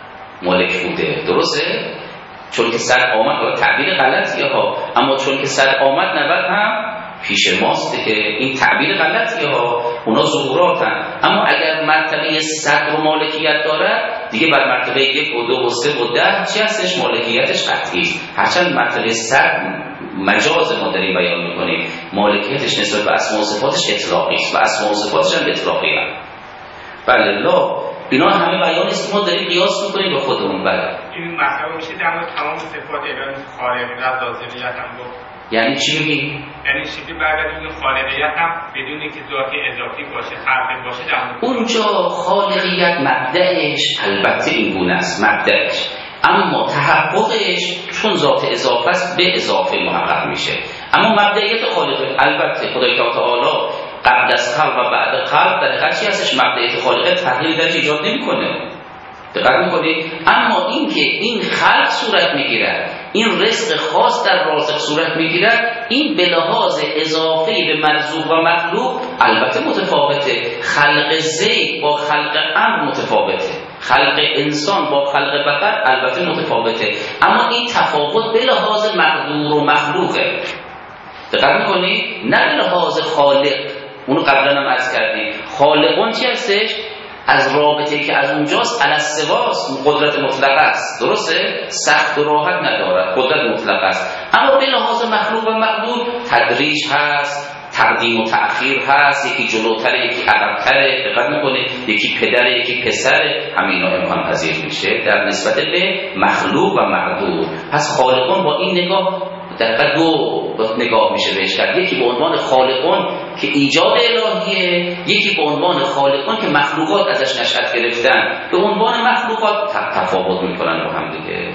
مالک بوده. درسته؟ چون که صد آمد، تعبیر غلطیه ها، اما چون که صد آمد 90 هم پیش ماسته که این تعبیر غلطیه ها، اونا ظهوراتن. اما اگر مرتبه صد رو مالکیت داره دیگه بر مرتبه 1 و 2 و 3 و 10 چی هستش؟ مالکیتش قطعی. هرچند مرتبه صد مجاز ما داریم بیان میکنیم، مالکیتش نسبت به اسماء و صفاتش اطلاقی است و اسماء و صفاتش هم اطلاقی است. بله لا اینا همه بیان است که ما داریم قیاس میکنیم به خودمون. بله این مطلب میشه در مورد تمام صفات الهی خالقیت ذاتیت هم گفت. یعنی چی میگی؟ یعنی چیزی برگردیم خالقیت هم بدون اینکه ذاتی اضافی باشه، خلقی باشه در اونجا خالقیت مبدأش البته این گونه است، مبدأش، اما تحققش چون ذات اضافه است به اضافه محقق میشه. اما مبدئیت خالقیت البته خدای تعالی قبل از خلق و بعد خلق در حقیقت چی هستش؟ مبدئیت خالقیت تغییر درش ایجاد نمیکنه. دقت میکنید؟ اما این که این خلق صورت میگیرد، این رزق خاص در رازق صورت میگیرد، این به لحاظ اضافه به مرزوق و مخلوق البته متفاوته. خلق زید با خلق امر متفاوته، خلق انسان با خلق بقر البته متفاوته، اما این تفاوت به لحاظ مقدور و مخلوقه. دقت میکنید؟ نه به لحاظ خالق. اونو قبلا هم عرض کردیم، خالقون چی هستش؟ از رابطه که از اونجاست الاسواست، قدرت مطلق است. درسته؟ سخت و راحت ندارد، قدرت مطلق است. اما به لحاظ مخلوق و مقدور تدریج هست، تقدیم و تأخیر هست، یکی جلوتره یکی عقب‌تره. دقت میکنه؟ یکی پدره یکی پسره. همینا امکان پذیر میشه در نسبت به مخلوق و مقدور. پس خالقون با این نگاه در دو نگاه میشه بهش کرد، یکی به عنوان خالقون که ایجاد الهیه، یکی به عنوان خالقون که مخلوقات ازش نشأت گرفتن، به عنوان مخلوقات تفاوت میکنن با هم دیگه.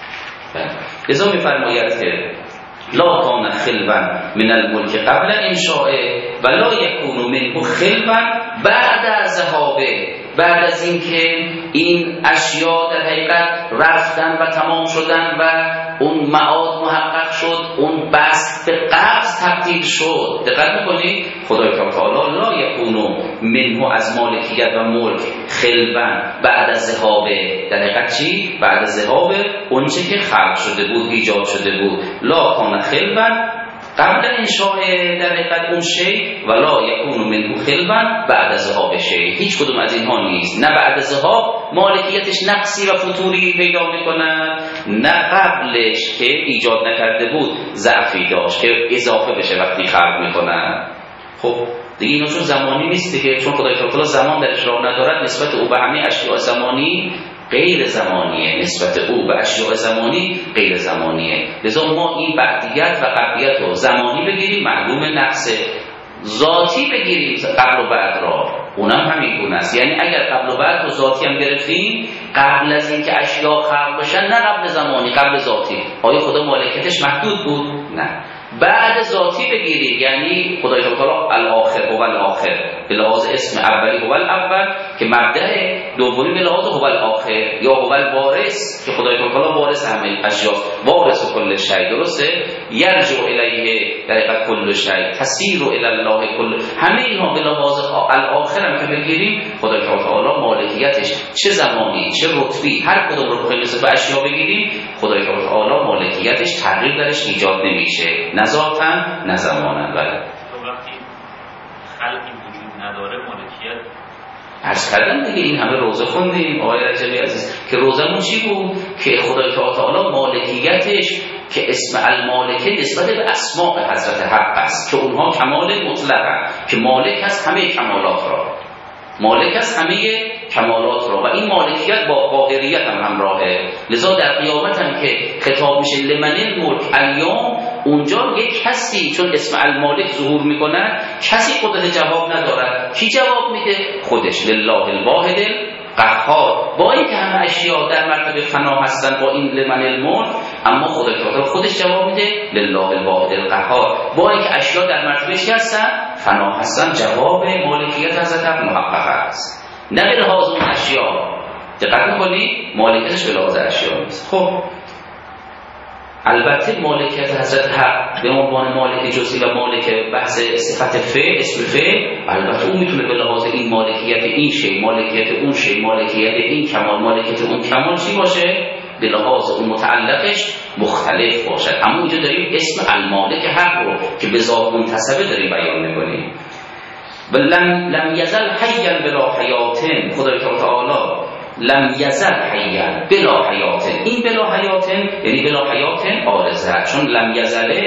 لذا میفرماید که لا کان خلوا من الملک قبل انشاء و لا یکون منه خلوا بعد ذهابه. بعد از اینکه این اشیا در حقیقت رفتن و تمام شدن و اون معاد محقق شد، اون بست به قبض تبدیل شد. دقت میکنید؟ خدای تعالی لا یکونو منه از مالکیت و ملک خلوا بعد از ذهابه. در حقیقت چی؟ بعد از ذهابه اونچه که خلق شده بود، ایجاد شده بود. لا کان خلوا قبل انشاء در حقیقت اون شی و لا یکون منه خلوا بعد از ذهاب شی. هیچ کدوم از اینها نیست. نه بعد ذهاب مالکیتش نقصی و فتوری پیدا میکنن، نه قبلش که ایجاد نکرده بود ضعفی داشت که اضافه بشه وقتی خلق میکنن. خب دیگه اینا چون زمانی نیست دیگه، چون خدای تعالی زمان درش راه ندارد، نسبت او به همه اشیاء زمانی غیر زمانیه، نسبت او به اشیاء زمانی غیر زمانیه. لذا ما این بعدیت و قبلیت رو زمانی بگیریم معلوم نقص، ذاتی بگیریم قبل و بعد را اونم همین گونه است. یعنی اگر قبل و بعد رو ذاتی هم گرفتیم، قبل از اینکه اشیاء خلق بشن، نه قبل زمانی، قبل ذاتی. آیا خدا مالکیتش محدود بود؟ نه. بعد ذاتی بگیرید یعنی خدای تعالی الاخر هو الاخر به لحاظ اسم اولی هو الاول که مبدأ دومی به لحاظ هو الاخر یا هو الوارث که خدای تعالی وارث همه اشیا، وارث کل شیء. درسته؟ یرجع الیه در حقیقت کل شیء، تسیر الی الله کل. همه اینها به لحاظ الاخر هم که بگیریم خدای تعالی مالکیتش چه زمانی چه رتبی هر کدوم رو بخوایم به اشیا بگیریم، خدای تعالی مالکیتش تغییر درش ایجاد نمیشه، نه ذاتاً نه زماناً. بله وقتی خلقی وجود نداره مالکیت عرض کردم دیگه، این همه روزه خوندیم آقای رجبی عزیز که روزمون چی بود؟ که خدای تعالی مالکیتش که اسم المالکه نسبت به اسماء حضرت حق است که اونها کمال مطلقه، که مالک از همه کمالات را، مالک از همه کمالات را، و این مالکیت با قاهریت هم همراهه. لذا در قیامت هم که خطاب میشه لمن الملک الیوم، اونجا یک کسی چون اسم المالک ظهور میکنه کسی قدرت جواب ندارد. کی جواب میده؟ خودش. لله الواحد قهار. با اینکه همه اشیاء در مرتبه فنا هستن با این لمن الملک، اما خودش جواب میده لله الواحد القهار. با اینکه اشیاء در مرتبه چی هستن؟ فنا هستن. جواب مالکیت حضرت محقق است، نه به لحاظ اون اشیاء. دقت میکنی؟ مالکیتش به لحاظ اشیاء نیست. خب البته مالکیت حضرت حق به عنوان مالک جزئی و مالک بحث صفت فعل، اسم فعل، البته اون میتونه به لحاظ این مالکیت این شی، مالکیت اون شی، مالکیت این کمال، مالکیت اون کمال چی باشه؟ به لحاظ اون متعلقش مختلف باشد. اما اینجا داریم اسم المالک حق رو که به ذات منتسبه داریم بیان میکنیم. لم یزل حیا بلا حیاتن. خدای تعالی لم یزل حیا بلا حیاتن. این بلا حیاتن یعنی بلا حیاتن عارضه، چون لم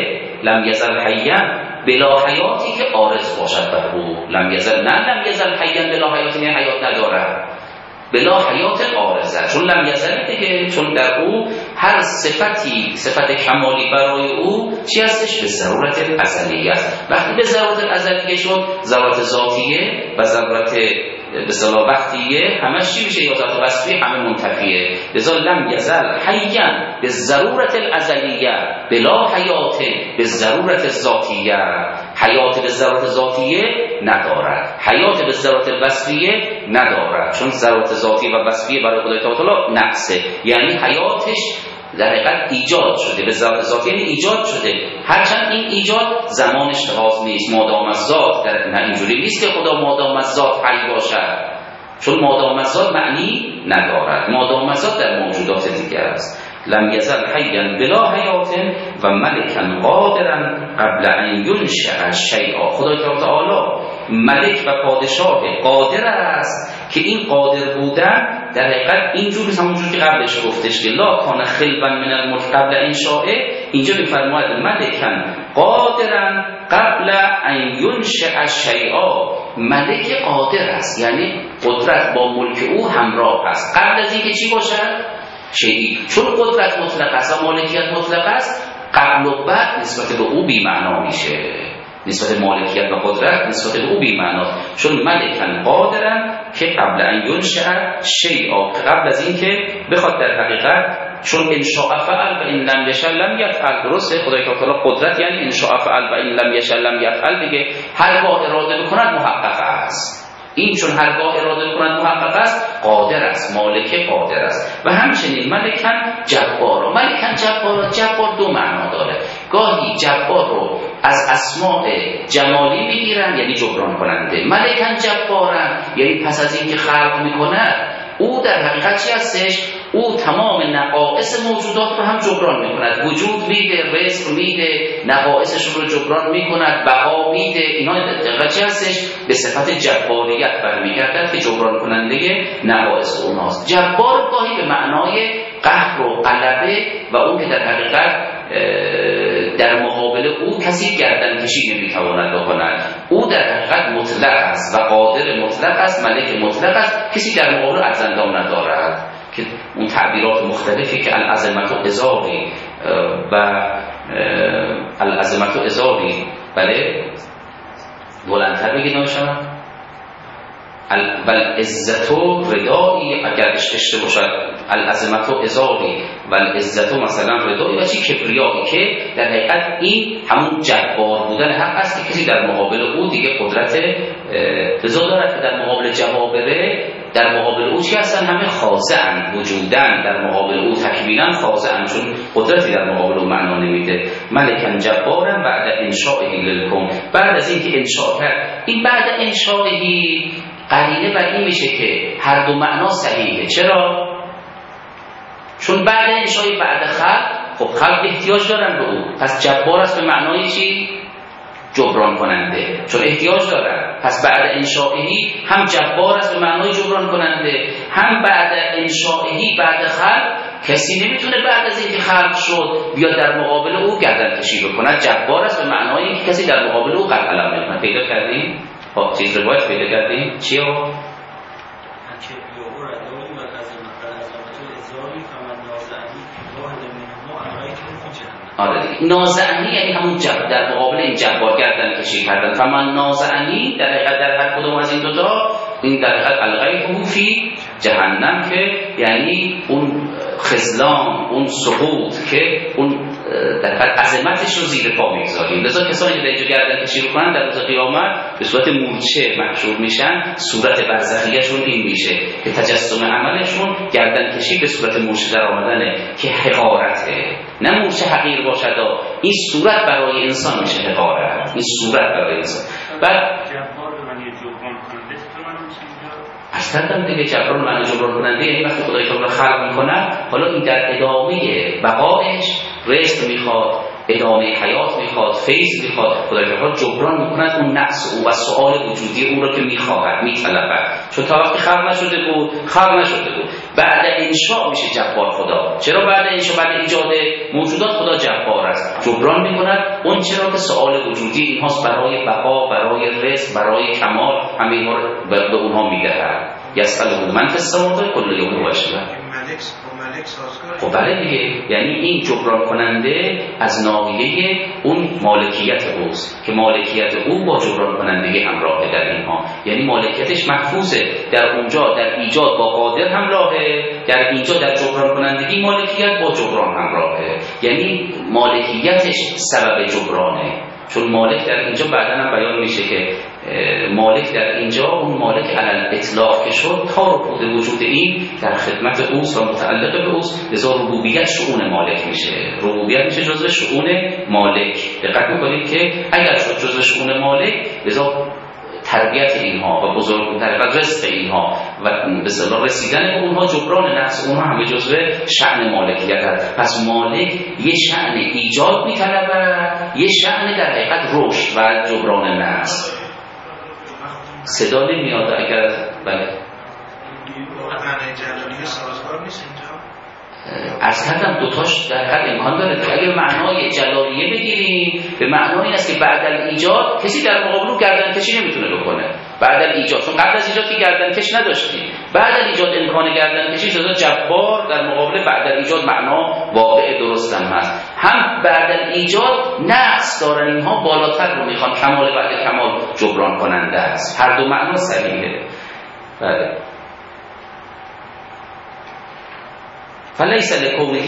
یزل حیا بلا حیاتی که عارض باشد بر او. لم یزل حیا بلا حیاتن یعنی حیات نداره، بلا حیات عارضه. چون لم یزل دیگه، چون در او هر صفتی صفت کمالی برای او چی هستش؟ به ضرورت ازلیه است. وقتی به ضرورت ازلیه شد، ضرورت ذاتیه و ضرورت به اصطلاح وقتیه همش چی میشه؟ یا ذات وصفی همه منتفیه. لذا لم یزل حیا به ضرورت الازلیه بلا حیات به ضرورت ذاتیه. حیات به ضرورت ذاتیه ندارد، حیات به ضرورت وصفیه ندارد، چون ضرورت ذاتی و وصفیه برای خدای تعالی نقصه. یعنی حیاتش در حقیقت ایجاد شده، به ضرورت ذاتی یعنی ایجاد شده، هرچند این ایجاد زمانش لحاظ نیست. مادام الذات در نه اینجوری نیست که خدا مادام الذات حی باشد، چون مادام الذات معنی ندارد. مادام الذات در موجودات دیگر است. لم یزل حیا بلا حیات و ملکا قادرا قبل ان ینشأ شیئا. خدای تعالی ملک و پادشاه قادر است که این قادر بودن در حقیقت اینجوری همونجور که قبلش گفتش که لا کان خلبا من الملک قبل انشائه، اینجا میفرماید ملکا قادرا قبل ان ینشأ شیئا. ملک قادر است یعنی قدرت با ملک او همراه است قبل از اینکه چی باشد؟ شیئی. چون قدرت مطلق است و مالکیت مطلق است، قبل و بعد نسبت به او بی معنا میشه. نسبت مالکیت و قدرت نسبت به او بی معنا، چون ملکن قادرن که قبل ان ینشأ شیئا، قبل از اینکه بخواد در حقیقت، چون انشاء فعل و این لم یشأ لم یفعل. درسته؟ خدای تعالی قدرت یعنی انشاء فعل و این لم یشأ لم یفعل دیگه. هرگاه اراده بکند محقق است. این چون هرگاه اراده بکند محقق است، قادر است، مالک قادر است. و همچنین ملکن جبار. ملکن جبار دو معنا داره. گاهی جبار رو از اسماء جمالی میگیرن یعنی جبران کننده. ملکن جبارن یعنی پس از اینکه خلق میکنه او در حقیقت چی هستش؟ او تمام نقائص موجودات رو هم جبران میکند. وجود میده، رزق میده، نقائصش رو جبران میکند، بقا میده. اینا در چی هستش؟ به صفت جباریت برمیگردد که جبران کننده نقائص اوناست. جبار گاهی به معنای قهر و غلبه و اون که در حقیقت در مقابل او کسی گردن کشی نمیتواند بکند. او در حقیقت مطلق است و قادر مطلق است، ملک مطلق است، کسی در مقابل ارزندام ندارد. که اون تعبیرات مختلفی که العظمت ازاری و العظمت ازاری، بله بلندتر بگید نمیشم، والعزت ردایی اگر اشته باشد، العظمت ازاری والعزت مثلا ردایی و چی کبریایی، که در حقیقت این همون جبار بودن حق است که کسی در مقابل او دیگه قدرت رضا دارد که در مقابل جبابره، در مقابل او چی هستن؟ همه خاضعن وجودن، در مقابل او تکوینن خاضعن، چون قدرتی در مقابل او معنا نمیده. ملکن جبارن بعد انشائه للکون. بعد از اینکه انشاء کرد، این بعد انشائه قرینه بر این میشه که هر دو معنا صحیحه. چرا؟ چون بعد انشای بعد خلق، خب خلق احتیاج دارن به او، پس جبار است به معنای چی؟ جبران کننده، چون احتیاج دارن. پس بعد انشائهی هم جبار است به معنای جبران کننده، هم بعد انشائهی بعد خلق. کسی نمیتونه بعد از اینکه خلق شد بیاد در مقابل او گردن کشی بکند. جبار است به معنای که کسی در مقابل او قد علم بکنه. پیدا کردیم؟ با چیز روایت پیدا کردیم؟ چی ها؟ ابزاری فمن نازعنی واحد منهما الغیته فی جهنم. آره نازعنی یعنی همون در مقابل این جبار گردن کشی کردن. فمن نازعنی در حقیقت در هر کدوم از این دوتا این در حقیقت الغیته فی جهنم که یعنی اون خذلان، اون سقوط که اون در حقیقت عظمتش رو زیر پا میگذاریم. لذا کسانی که در اینجا گردن کشی رو کنن در روز قیامت به صورت مورچه محشور میشن. صورت برزخیه‌شون این میشه که تجسم عملشون گردن کشی به صورت مورچه در آمدنه که حقارته. نه مورچه حقیر باشد، این صورت برای انسان میشه حقارت، این صورت برای انسان. بعد جبار به معنی جبران کننده تو من میشه اصلا دیگه جبران معنی جبران کننده یعنی وقتی خدای تعالی خلق میکنه حالا این در ادامه بقایش رزق میخواد، ادامه حیات میخواد، فیض میخواد، خدای تعالی جبران میکنه اون نقص او و سؤال وجودی او را که میخواهد میطلبد. چون تا وقتی خلق نشده بود بعد انشاء میشه جبار خدا. چرا بعد انشاء، بعد ایجاد موجودات خدا جبار است، جبران میکند اون چرا که سؤال وجودی اینهاست برای بقا، برای رزق، برای کمال، همه اینها رو به اونها میدهد. یسأله من فی السماوات کل یوم هو یشهد. خب بله دیگه، یعنی این جبران کننده از ناحیه اون مالکیت اوست که مالکیت او با جبران کننده همراهه در اینها، یعنی مالکیتش محفوظه در اونجا، در ایجاد با قادر همراهه، در اینجا در جبران کنندگی مالکیت با جبران همراهه، یعنی مالکیتش سبب جبرانه. چون مالک در اینجا بعداً هم بیان میشه که مالک در اینجا اون مالک علل اطلاق که شد تا ربود وجود این در خدمت اوست و متعلق به اوست، لذا ربوبیت شؤون مالک میشه، ربوبیت میشه جزء شؤون مالک. دقت میکنید که اگر شد جزء شؤون مالک لذا تربیت اینها و بزرگ در رزق اینها و به اصطلاح رسیدن به اونها، جبران نقص اونها همه جزء شأن مالکیت است. پس مالک یه شأن ایجاد میطلبه، یه شأن در حقیقت رشد و جبران نقص. صدا نمیاد اگر بله معنی جلالیه سازگار نیست اینجا. از کردم دوتاش در حد امکان داره که اگر معنای جلالیه بگیریم به معنای این است که بعد از ایجاد کسی در مقابل گردن کشی نمیتونه بکنه. بعد از ایجاد، چون قبل از ایجاد که گردن کش نداشتیم، بعد از ایجاد امکان گردن کشی شده جبار در مقابل بعد از ایجاد معنا واقع درست هم هست. هم بعد از ایجاد نقص دارن اینها، بالاتر رو میخوان، کمال بعد کمال جبران کننده است. هر دو معنا صحیحه. بله. فلیس لکونه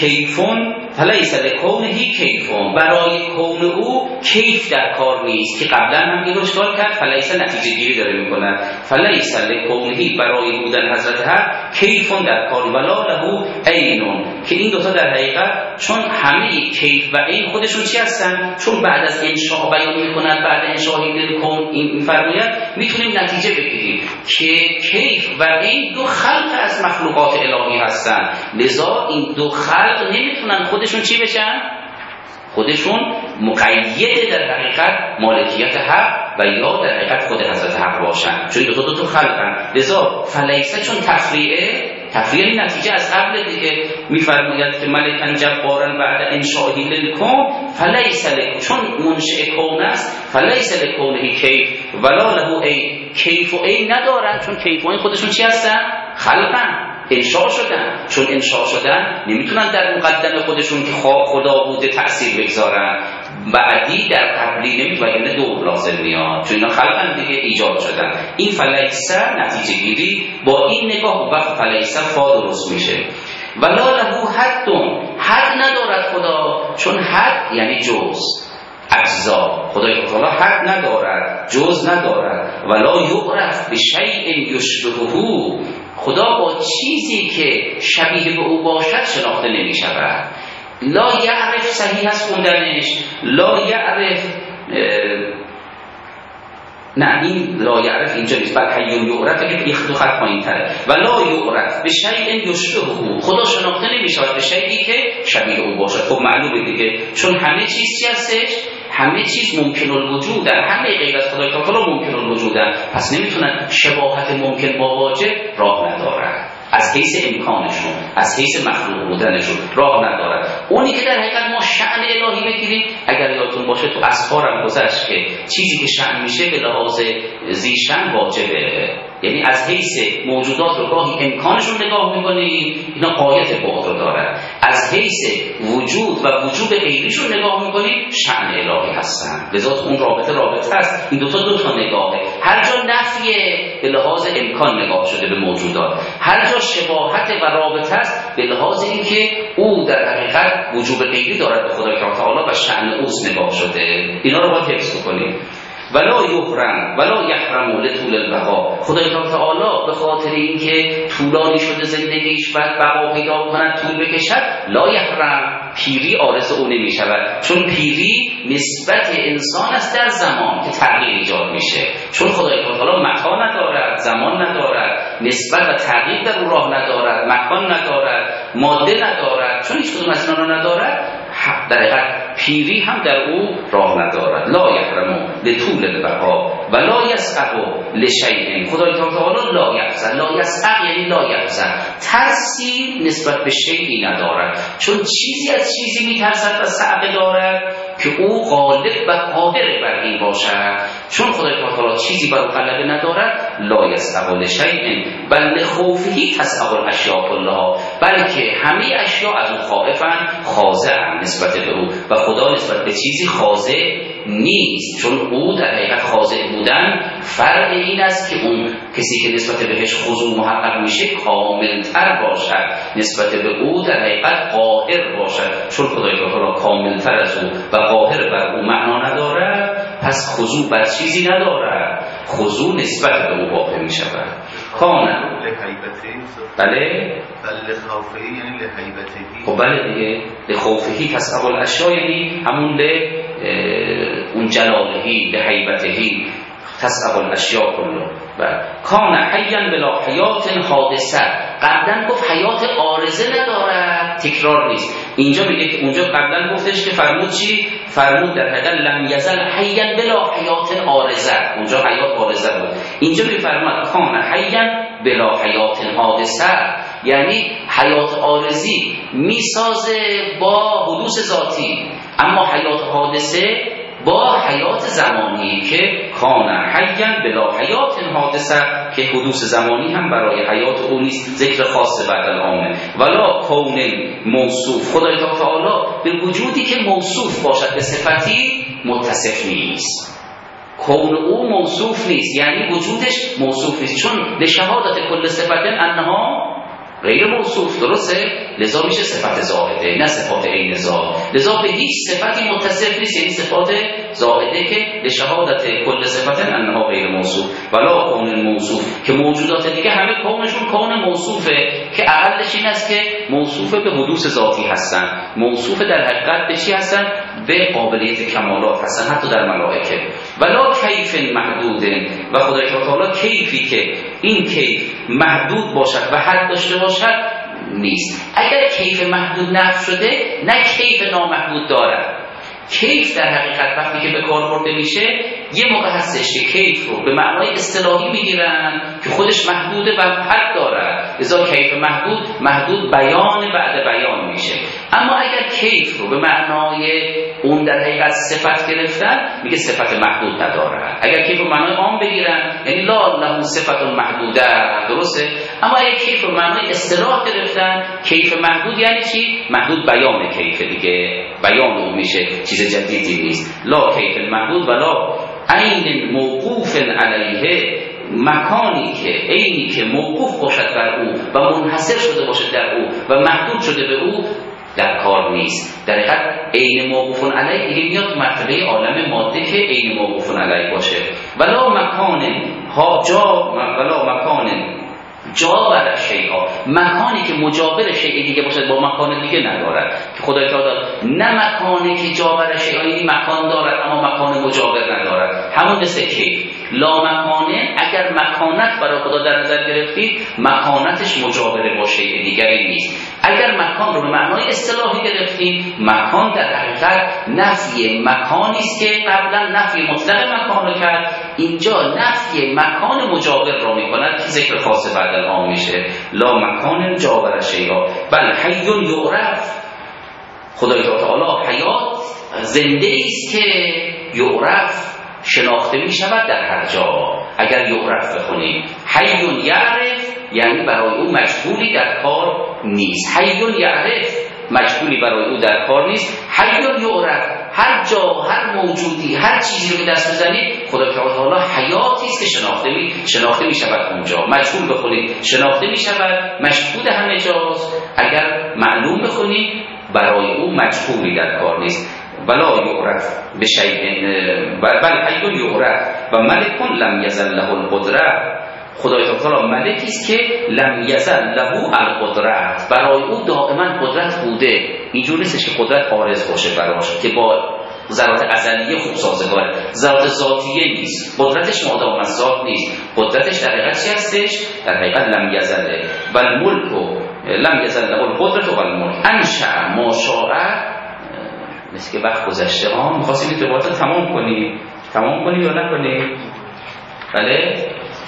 کیفون، برای کون او کیف در کار نیست که قبلا هم این رو اشکال کرد. فلیس نتیجه گیری داره میکنن. فلیس لکونه، برای بودن حضرت حق، کیفون در کار، ولا له عینون، که این دوتا در حقیقت چون همه کیف و عین خودشون چی هستن؟ چون بعد از انشاء بیان میکنن، بعد انشاء این کون این فرمایت میتونیم نتیجه بگیریم که کیف و عین دو خلق از مخلوقات الهی هستن. لذا این دو خلق نمیتونن خودشون چی بشن؟ خودشون مقید در حقیقت مالکیت حق و یا در حقیقت خود حضرت حق باشن، چون دو خلقن. لذا فلیسه چون تفریع نتیجه از قبل دیگه میفرماید که ملکن جبارن بعد انشاء للکون فلیسه، چون منشأ کون است، فلیسه لکونه کیف ولا له ای، کیف و ای ندارن، چون کیف و ای خودشون چی هستن؟ خلقن، انشاء شدن. چون انشاء شدن نمیتونن در مقدم خودشون که خدا بوده تأثیر بگذارن، بعدی در قبلی نمیتونن، یعنی دو لازم میاد، چون اینا خلقن دیگه، ایجاد شدن. این فلیسه نتیجه گیری با این نگاه وقت فلیسه فا درست میشه. ولا له حد ندارد خدا، چون حد یعنی جز اجزا، خدای تعالی حد ندارد، جز ندارد. ولا یعرف بشیء یشبهه، خدا با چیزی که شبیه به او باشد شناخته نمی شود. لا یعرف صحیح از خوندنش، لا یعرف نه این لا یعرف اینجا نیست، بل حی یعرف که یک دو خط پایین تره. و لا یعرف به شیء یشبهه، خدا شناخته نمی شود به شیئی که شبیه او باشد. خب معلومه دیگه، چون همه چیز چی هستش؟ همه چیز ممکن الوجودن، همه غیر از خدای تعالی ممکن الوجودن، پس نمیتونن شباهت ممکن با واجب راه ندارن. از حیث امکانشون، از حیث مخلوق بودنشون راه ندارن. اونی که در حقیقت ما شأن الهی بگیریم، اگر یادتون باشه تو اسفار هم گذشت که چیزی که شأن میشه به لحاظ ذی شأن واجبه، یعنی از حیث موجودات رو گاهی امکانشون نگاه میکنی اینا غایت بعد رو دارن، از حیث وجود و وجود غیریشون نگاه میکنی شأن الهی هستن، به ذات اون رابطه هست. این دو تا نگاهه. هر جا نفیه به لحاظ امکان نگاه شده به موجودات، هر جا شباهت و رابطه است به لحاظ اینکه او در حقیقت وجود غیری دارد به خدای تعالی و شأن اوست نگاه شده. اینا رو باید حفظ کنیم. ولا یحرم ولا یحرم لطول البقا، خدای تعالی به خاطر اینکه طولانی شده زندگیش بعد بقا پیدا کند طول بکشد، لا یحرم پیری عارض او نمی شود، چون پیری نسبت انسان است در زمان که تغییر ایجاد میشه، چون خدای تعالی مکان ندارد، زمان ندارد، نسبت و تغییر در او راه ندارد، مکان ندارد، ماده ندارد، چون هیچ کدوم از اینا ندارد در حقیقت پیری هم در او راه ندارد. لا یحرم لطول البقا و لا یسعق لشیء، خدای تعالی لا یحزن، لا یسعق یعنی لا یحزن، ترسی نسبت به شیئی ندارد، چون چیزی از چیزی میترسد و صعقه دارد که او غالب و قادر بر این باشد، چون خدای تعالی چیزی بر او غلبه ندارد. لا یسعق لشیء بل لخوفه تسعق الاشیاء کلها، بلکه همه اشیاء از او خائفند، خاضعند نسبت به او، و خدا نسبت به چیزی خاضع نیست، چون او در حقیقت خاضع بودن فرق این است که اون کسی که نسبت بهش خضوع محقق میشه کاملتر باشد، نسبت به او در حقیقت قاهر باشد، چون خدای تعالی کاملتر از او و قاهر بر او معنا ندارد، پس خضوع بر چیزی ندارد، خضوع نسبت به او واقع میشود. کانه بله لخوفه یعنی لهیبته، خب بله دیگه، لخوفه تسعق الاشیاء یعنی همون اون جلالهی لهیبتهی تسعق الاشیاء کلها. کان حیا بلا حیات حادثه، قبلا گفت حیات عارضه ندارد، تکرار نیست. اینجا میگه که اونجا قبلا گفتش که فرمود چی؟ فرمود در حقیقت لم یزل حیا بلا حیات عارضه، اونجا حیات عارضه بود. اینجا میفرماد کان حیا بلا حیات حادثه، یعنی حیات عارضی میسازه با حدوث ذاتی، اما حیات حادثه با حیات زمانی که کان حیا بلا حیات حادثه، که حدوث زمانی هم برای حیات او نیست، ذکر خاص بعد العامه. ولا کون موصوف، خدای تعالی به وجودی که موصوف باشد به صفتی متصف نیست، کون او موصوف نیست، یعنی وجودش موصوف نیست، چون لشهادت کل صفت انها غیر موصوف، درسته؟ لذا میشه صفت زائده نه صفات عین ذات، لذا به هیچ صفتی متصف نیست، یعنی صفات زائده که لشهادت کل صفت انها غیر موصوف. ولا کون موصوف، که موجودات دیگه همه کونشون کون موصوفه، که اقلش این است که موصوف به حدوث ذاتی هستن، موصوف در حقیقت به چی هستن؟ به قابلیت کمالات هستن، حتی در ملائکه. ولا کیف محدود، و خدای تعالی کیفی که این کیف محدود باشد و حد داشته باشد نیست. اگر کیف محدود نفی شده، نه کیف نامحدود دارد. کیف در حقیقت وقتی که به کار برده میشه یه موقع هستش که کیف رو به معنای اصطلاحی میگیرن که خودش محدوده و حد دارد، لذا کیف محدود بیان بعد بیان میشه. اما اگر کیف رو به معنای اون در حقیقت صفت گرفتن، میگه صفت محدود نداره. اگر کیف رو معنای عام بگیرن یعنی لا له صفت محدوده، درسته؟ اما اگر کیف رو معنای اصطلاح گرفتن، کیف محدود یعنی چی؟ محدود بیان کیف دیگه، بیان اون میشه، چیز جدیدی نیست. لا کیف محدود ولا عین موقوف علیه، مکانی که عینی که موقوف باشد بر او و منحصر شده باشد در او و محدود شده به او در کار نیست. در حقیقت عین موقوف علیه دیگه میاد مرتبه عالم ماده که عین موقوف علیه باشه. ولا مکان ها جا، ولا مکان جاور شیئا، مکانی که مجاور شیء دیگه باشد با مکان دیگه ندارد، که خدای تعالی نه مکانی که جاور شیئا یعنی مکان دارد اما مکان مجاور ندارد، همون مثل کیف. لا مکانه، اگر مکانت برای خدا در نظر گرفتید، مکانتش مجاور با شیء دیگری نیست. اگر مکان رو به معنای اصطلاحی گرفتید، مکان در حقیقت نفی مکانی است که قبلا نفی مطلق مکان رو کرد، اینجا نفی مکان مجاور رو میکند که ذکر خاص بعد الان میشه. لا مکان جاور شیئا بل حی یعرف، خدای تعالی حیات زنده است که یعرف شناخته می شود در هر جا. اگر یعرف بخونیم حی یعرف یعنی برای او مجهولی در کار نیست. حی یعرف مجهولی برای او در کار نیست. حی یعرف هر جا هر موجودی هر چیزی رو به دست بزنید خدا تعالی حیاتی است که شناخته می شود اونجا. مجهول بخونید شناخته می شود، مشهود همه جاست. اگر معلوم بخونید برای او مجهولی در کار نیست. ولا یعرف بشیء بل حی یعرف و ملک لم یزل له القدرت. خدای تعالی ملکی است که لم یزل له القدرت، برای او دائما قدرت بوده. اینجور نیستش که قدرت عارض باشه براش که با ذرات ازلیه خوب سازگاره. ذرات ذاتیه نیست، قدرتش مادام از ذات نیست. قدرتش در حقیقت چی هستش؟ در حقیقت لم یزله و الملک لم یزل له القدرت و الملک انشأ ما شاء. مثل که وقت گذشته ها می‌خواستیم این روایت تمام کنی یا نکنی؟ بله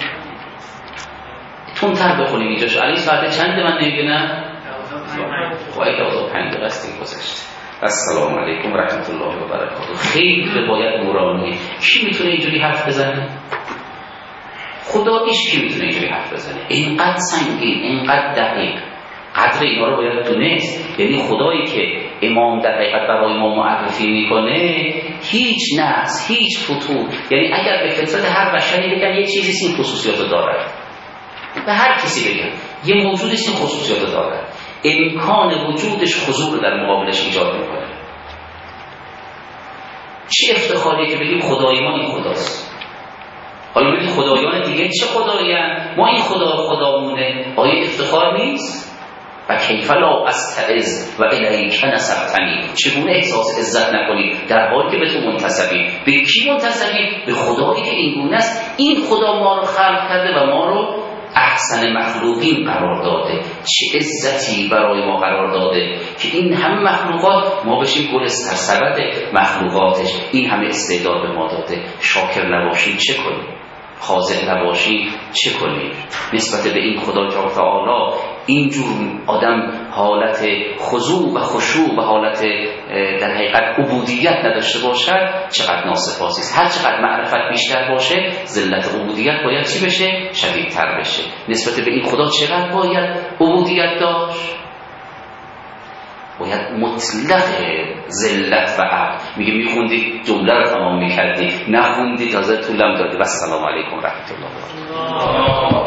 تون تر بخونیم اینجاش. علی ساعت چنده من نمی‌بینم؟ خواهی که 5 دقیقه است دیگه گذشته. السلام علیکم و رحمت الله و برکاته. خیلی روایت نورانیه. کی میتونه اینجوری حرف بزنه؟ خداییش کی میتونه اینجوری حرف بزنه؟ اینقدر سنگین، اینقدر دقیق. قدر اینا رو باید دونست. یعنی خدایی که امام در حقیقت برای ما معرفی میکنه هیچ نقص، هیچ فتور. یعنی اگر به فطرت هر بشری بگن یه چیزی این خصوصیات داره، به هر کسی بگن یه موجودی این خصوصیات داره، امکان وجودش خضوع رو در مقابلش ایجاد میکنه. چه افتخاریه که بگیم خدای ما این خداست. حالا بگید خدایان دیگه چه خدایان؟ ما این خدامونه. آیا افتخار نیست؟ و کیف لا استعز و الیک نسبتنی. چگونه احساس عزت نکنی در حالی که به تو منتسبی؟ به کی منتسبی؟ به خدایی که این گونه است. این خدا ما رو خلق کرده و ما رو احسن مخلوقین قرار داده. چه عزتی برای ما قرار داده که این همه مخلوقات ما بشیم گل سرسبد مخلوقاتش. این همه استعداد به ما داده. شاکر نباشیم چه کنیم؟ خاضع نباشیم چه کنیم؟ نسبت به این خدا تعالی اینجور آدم حالت خضوع و خشوع و حالت در حقیقت عبودیت نداشته باشد چقدر ناسپاسی است. هر چقدر معرفت بیشتر باشه ذلت عبودیت باید چی بشه؟ شدیدتر بشه. نسبت به این خدا چقدر باید عبودیت داشت؟ باید مطلق ذلت و عبد. میگه میخوندی جمله رو تمام میکردی، نخوندی تازه طولم دادی. و السلام علیکم و رحمت الله و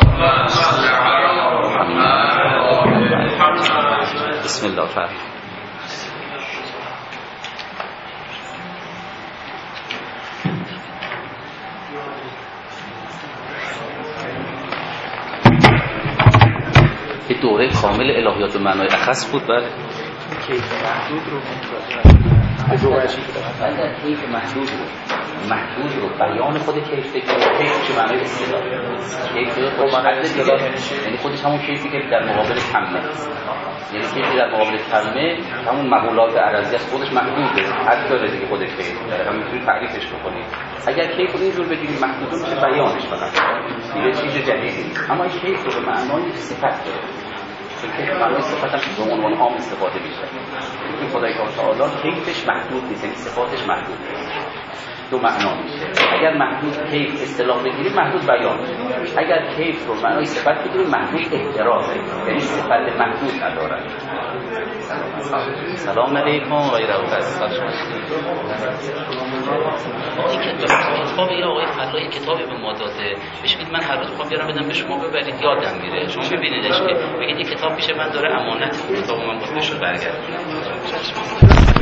برکاته. بسم الله فرمایید. دوره کامل الهیات و معنای اخص بود. بله کیف محدود رو کیف محدود رو بیان خود کیف چه معنای اصطلاح؟ کیف یعنی خودش همون کیفی که در مقابل کمه، یعنی کیفی در مقابل کمه همون مقولات عرضی است، خودش محدوده. حد داره دیگه خودش کیف داره، هم میتونید تعریفش بکنید. اگر کیف رو اینجور بگیرید محدود میشه بیانش فقط یه چیز جدیدی. اما این کیف رو به معنای صفت داره، که معنای صفت هم به عنوان عام استفاده میشه. این خدای تعالی کیفش محدود نیست، یعنی صفاتش محدود نیست. دو معنا میشه. اگر محدود کیف اصطلاح بگیریم محدود بیان میشه. اگر کیف رو معنای صفت بگیریم محدود احترازه، یعنی صفت محدود نداره. سلام علیکم و غیره. این کتاب این آقای فلای کتابی به ما داده، بهش بگید من هر روز میخوام بیارم بدم به شما ببرید، یادم میره. شما ببینیدش که بگید این کتاب پیش من داره، امانت کتاب من باید بهش برگردونم.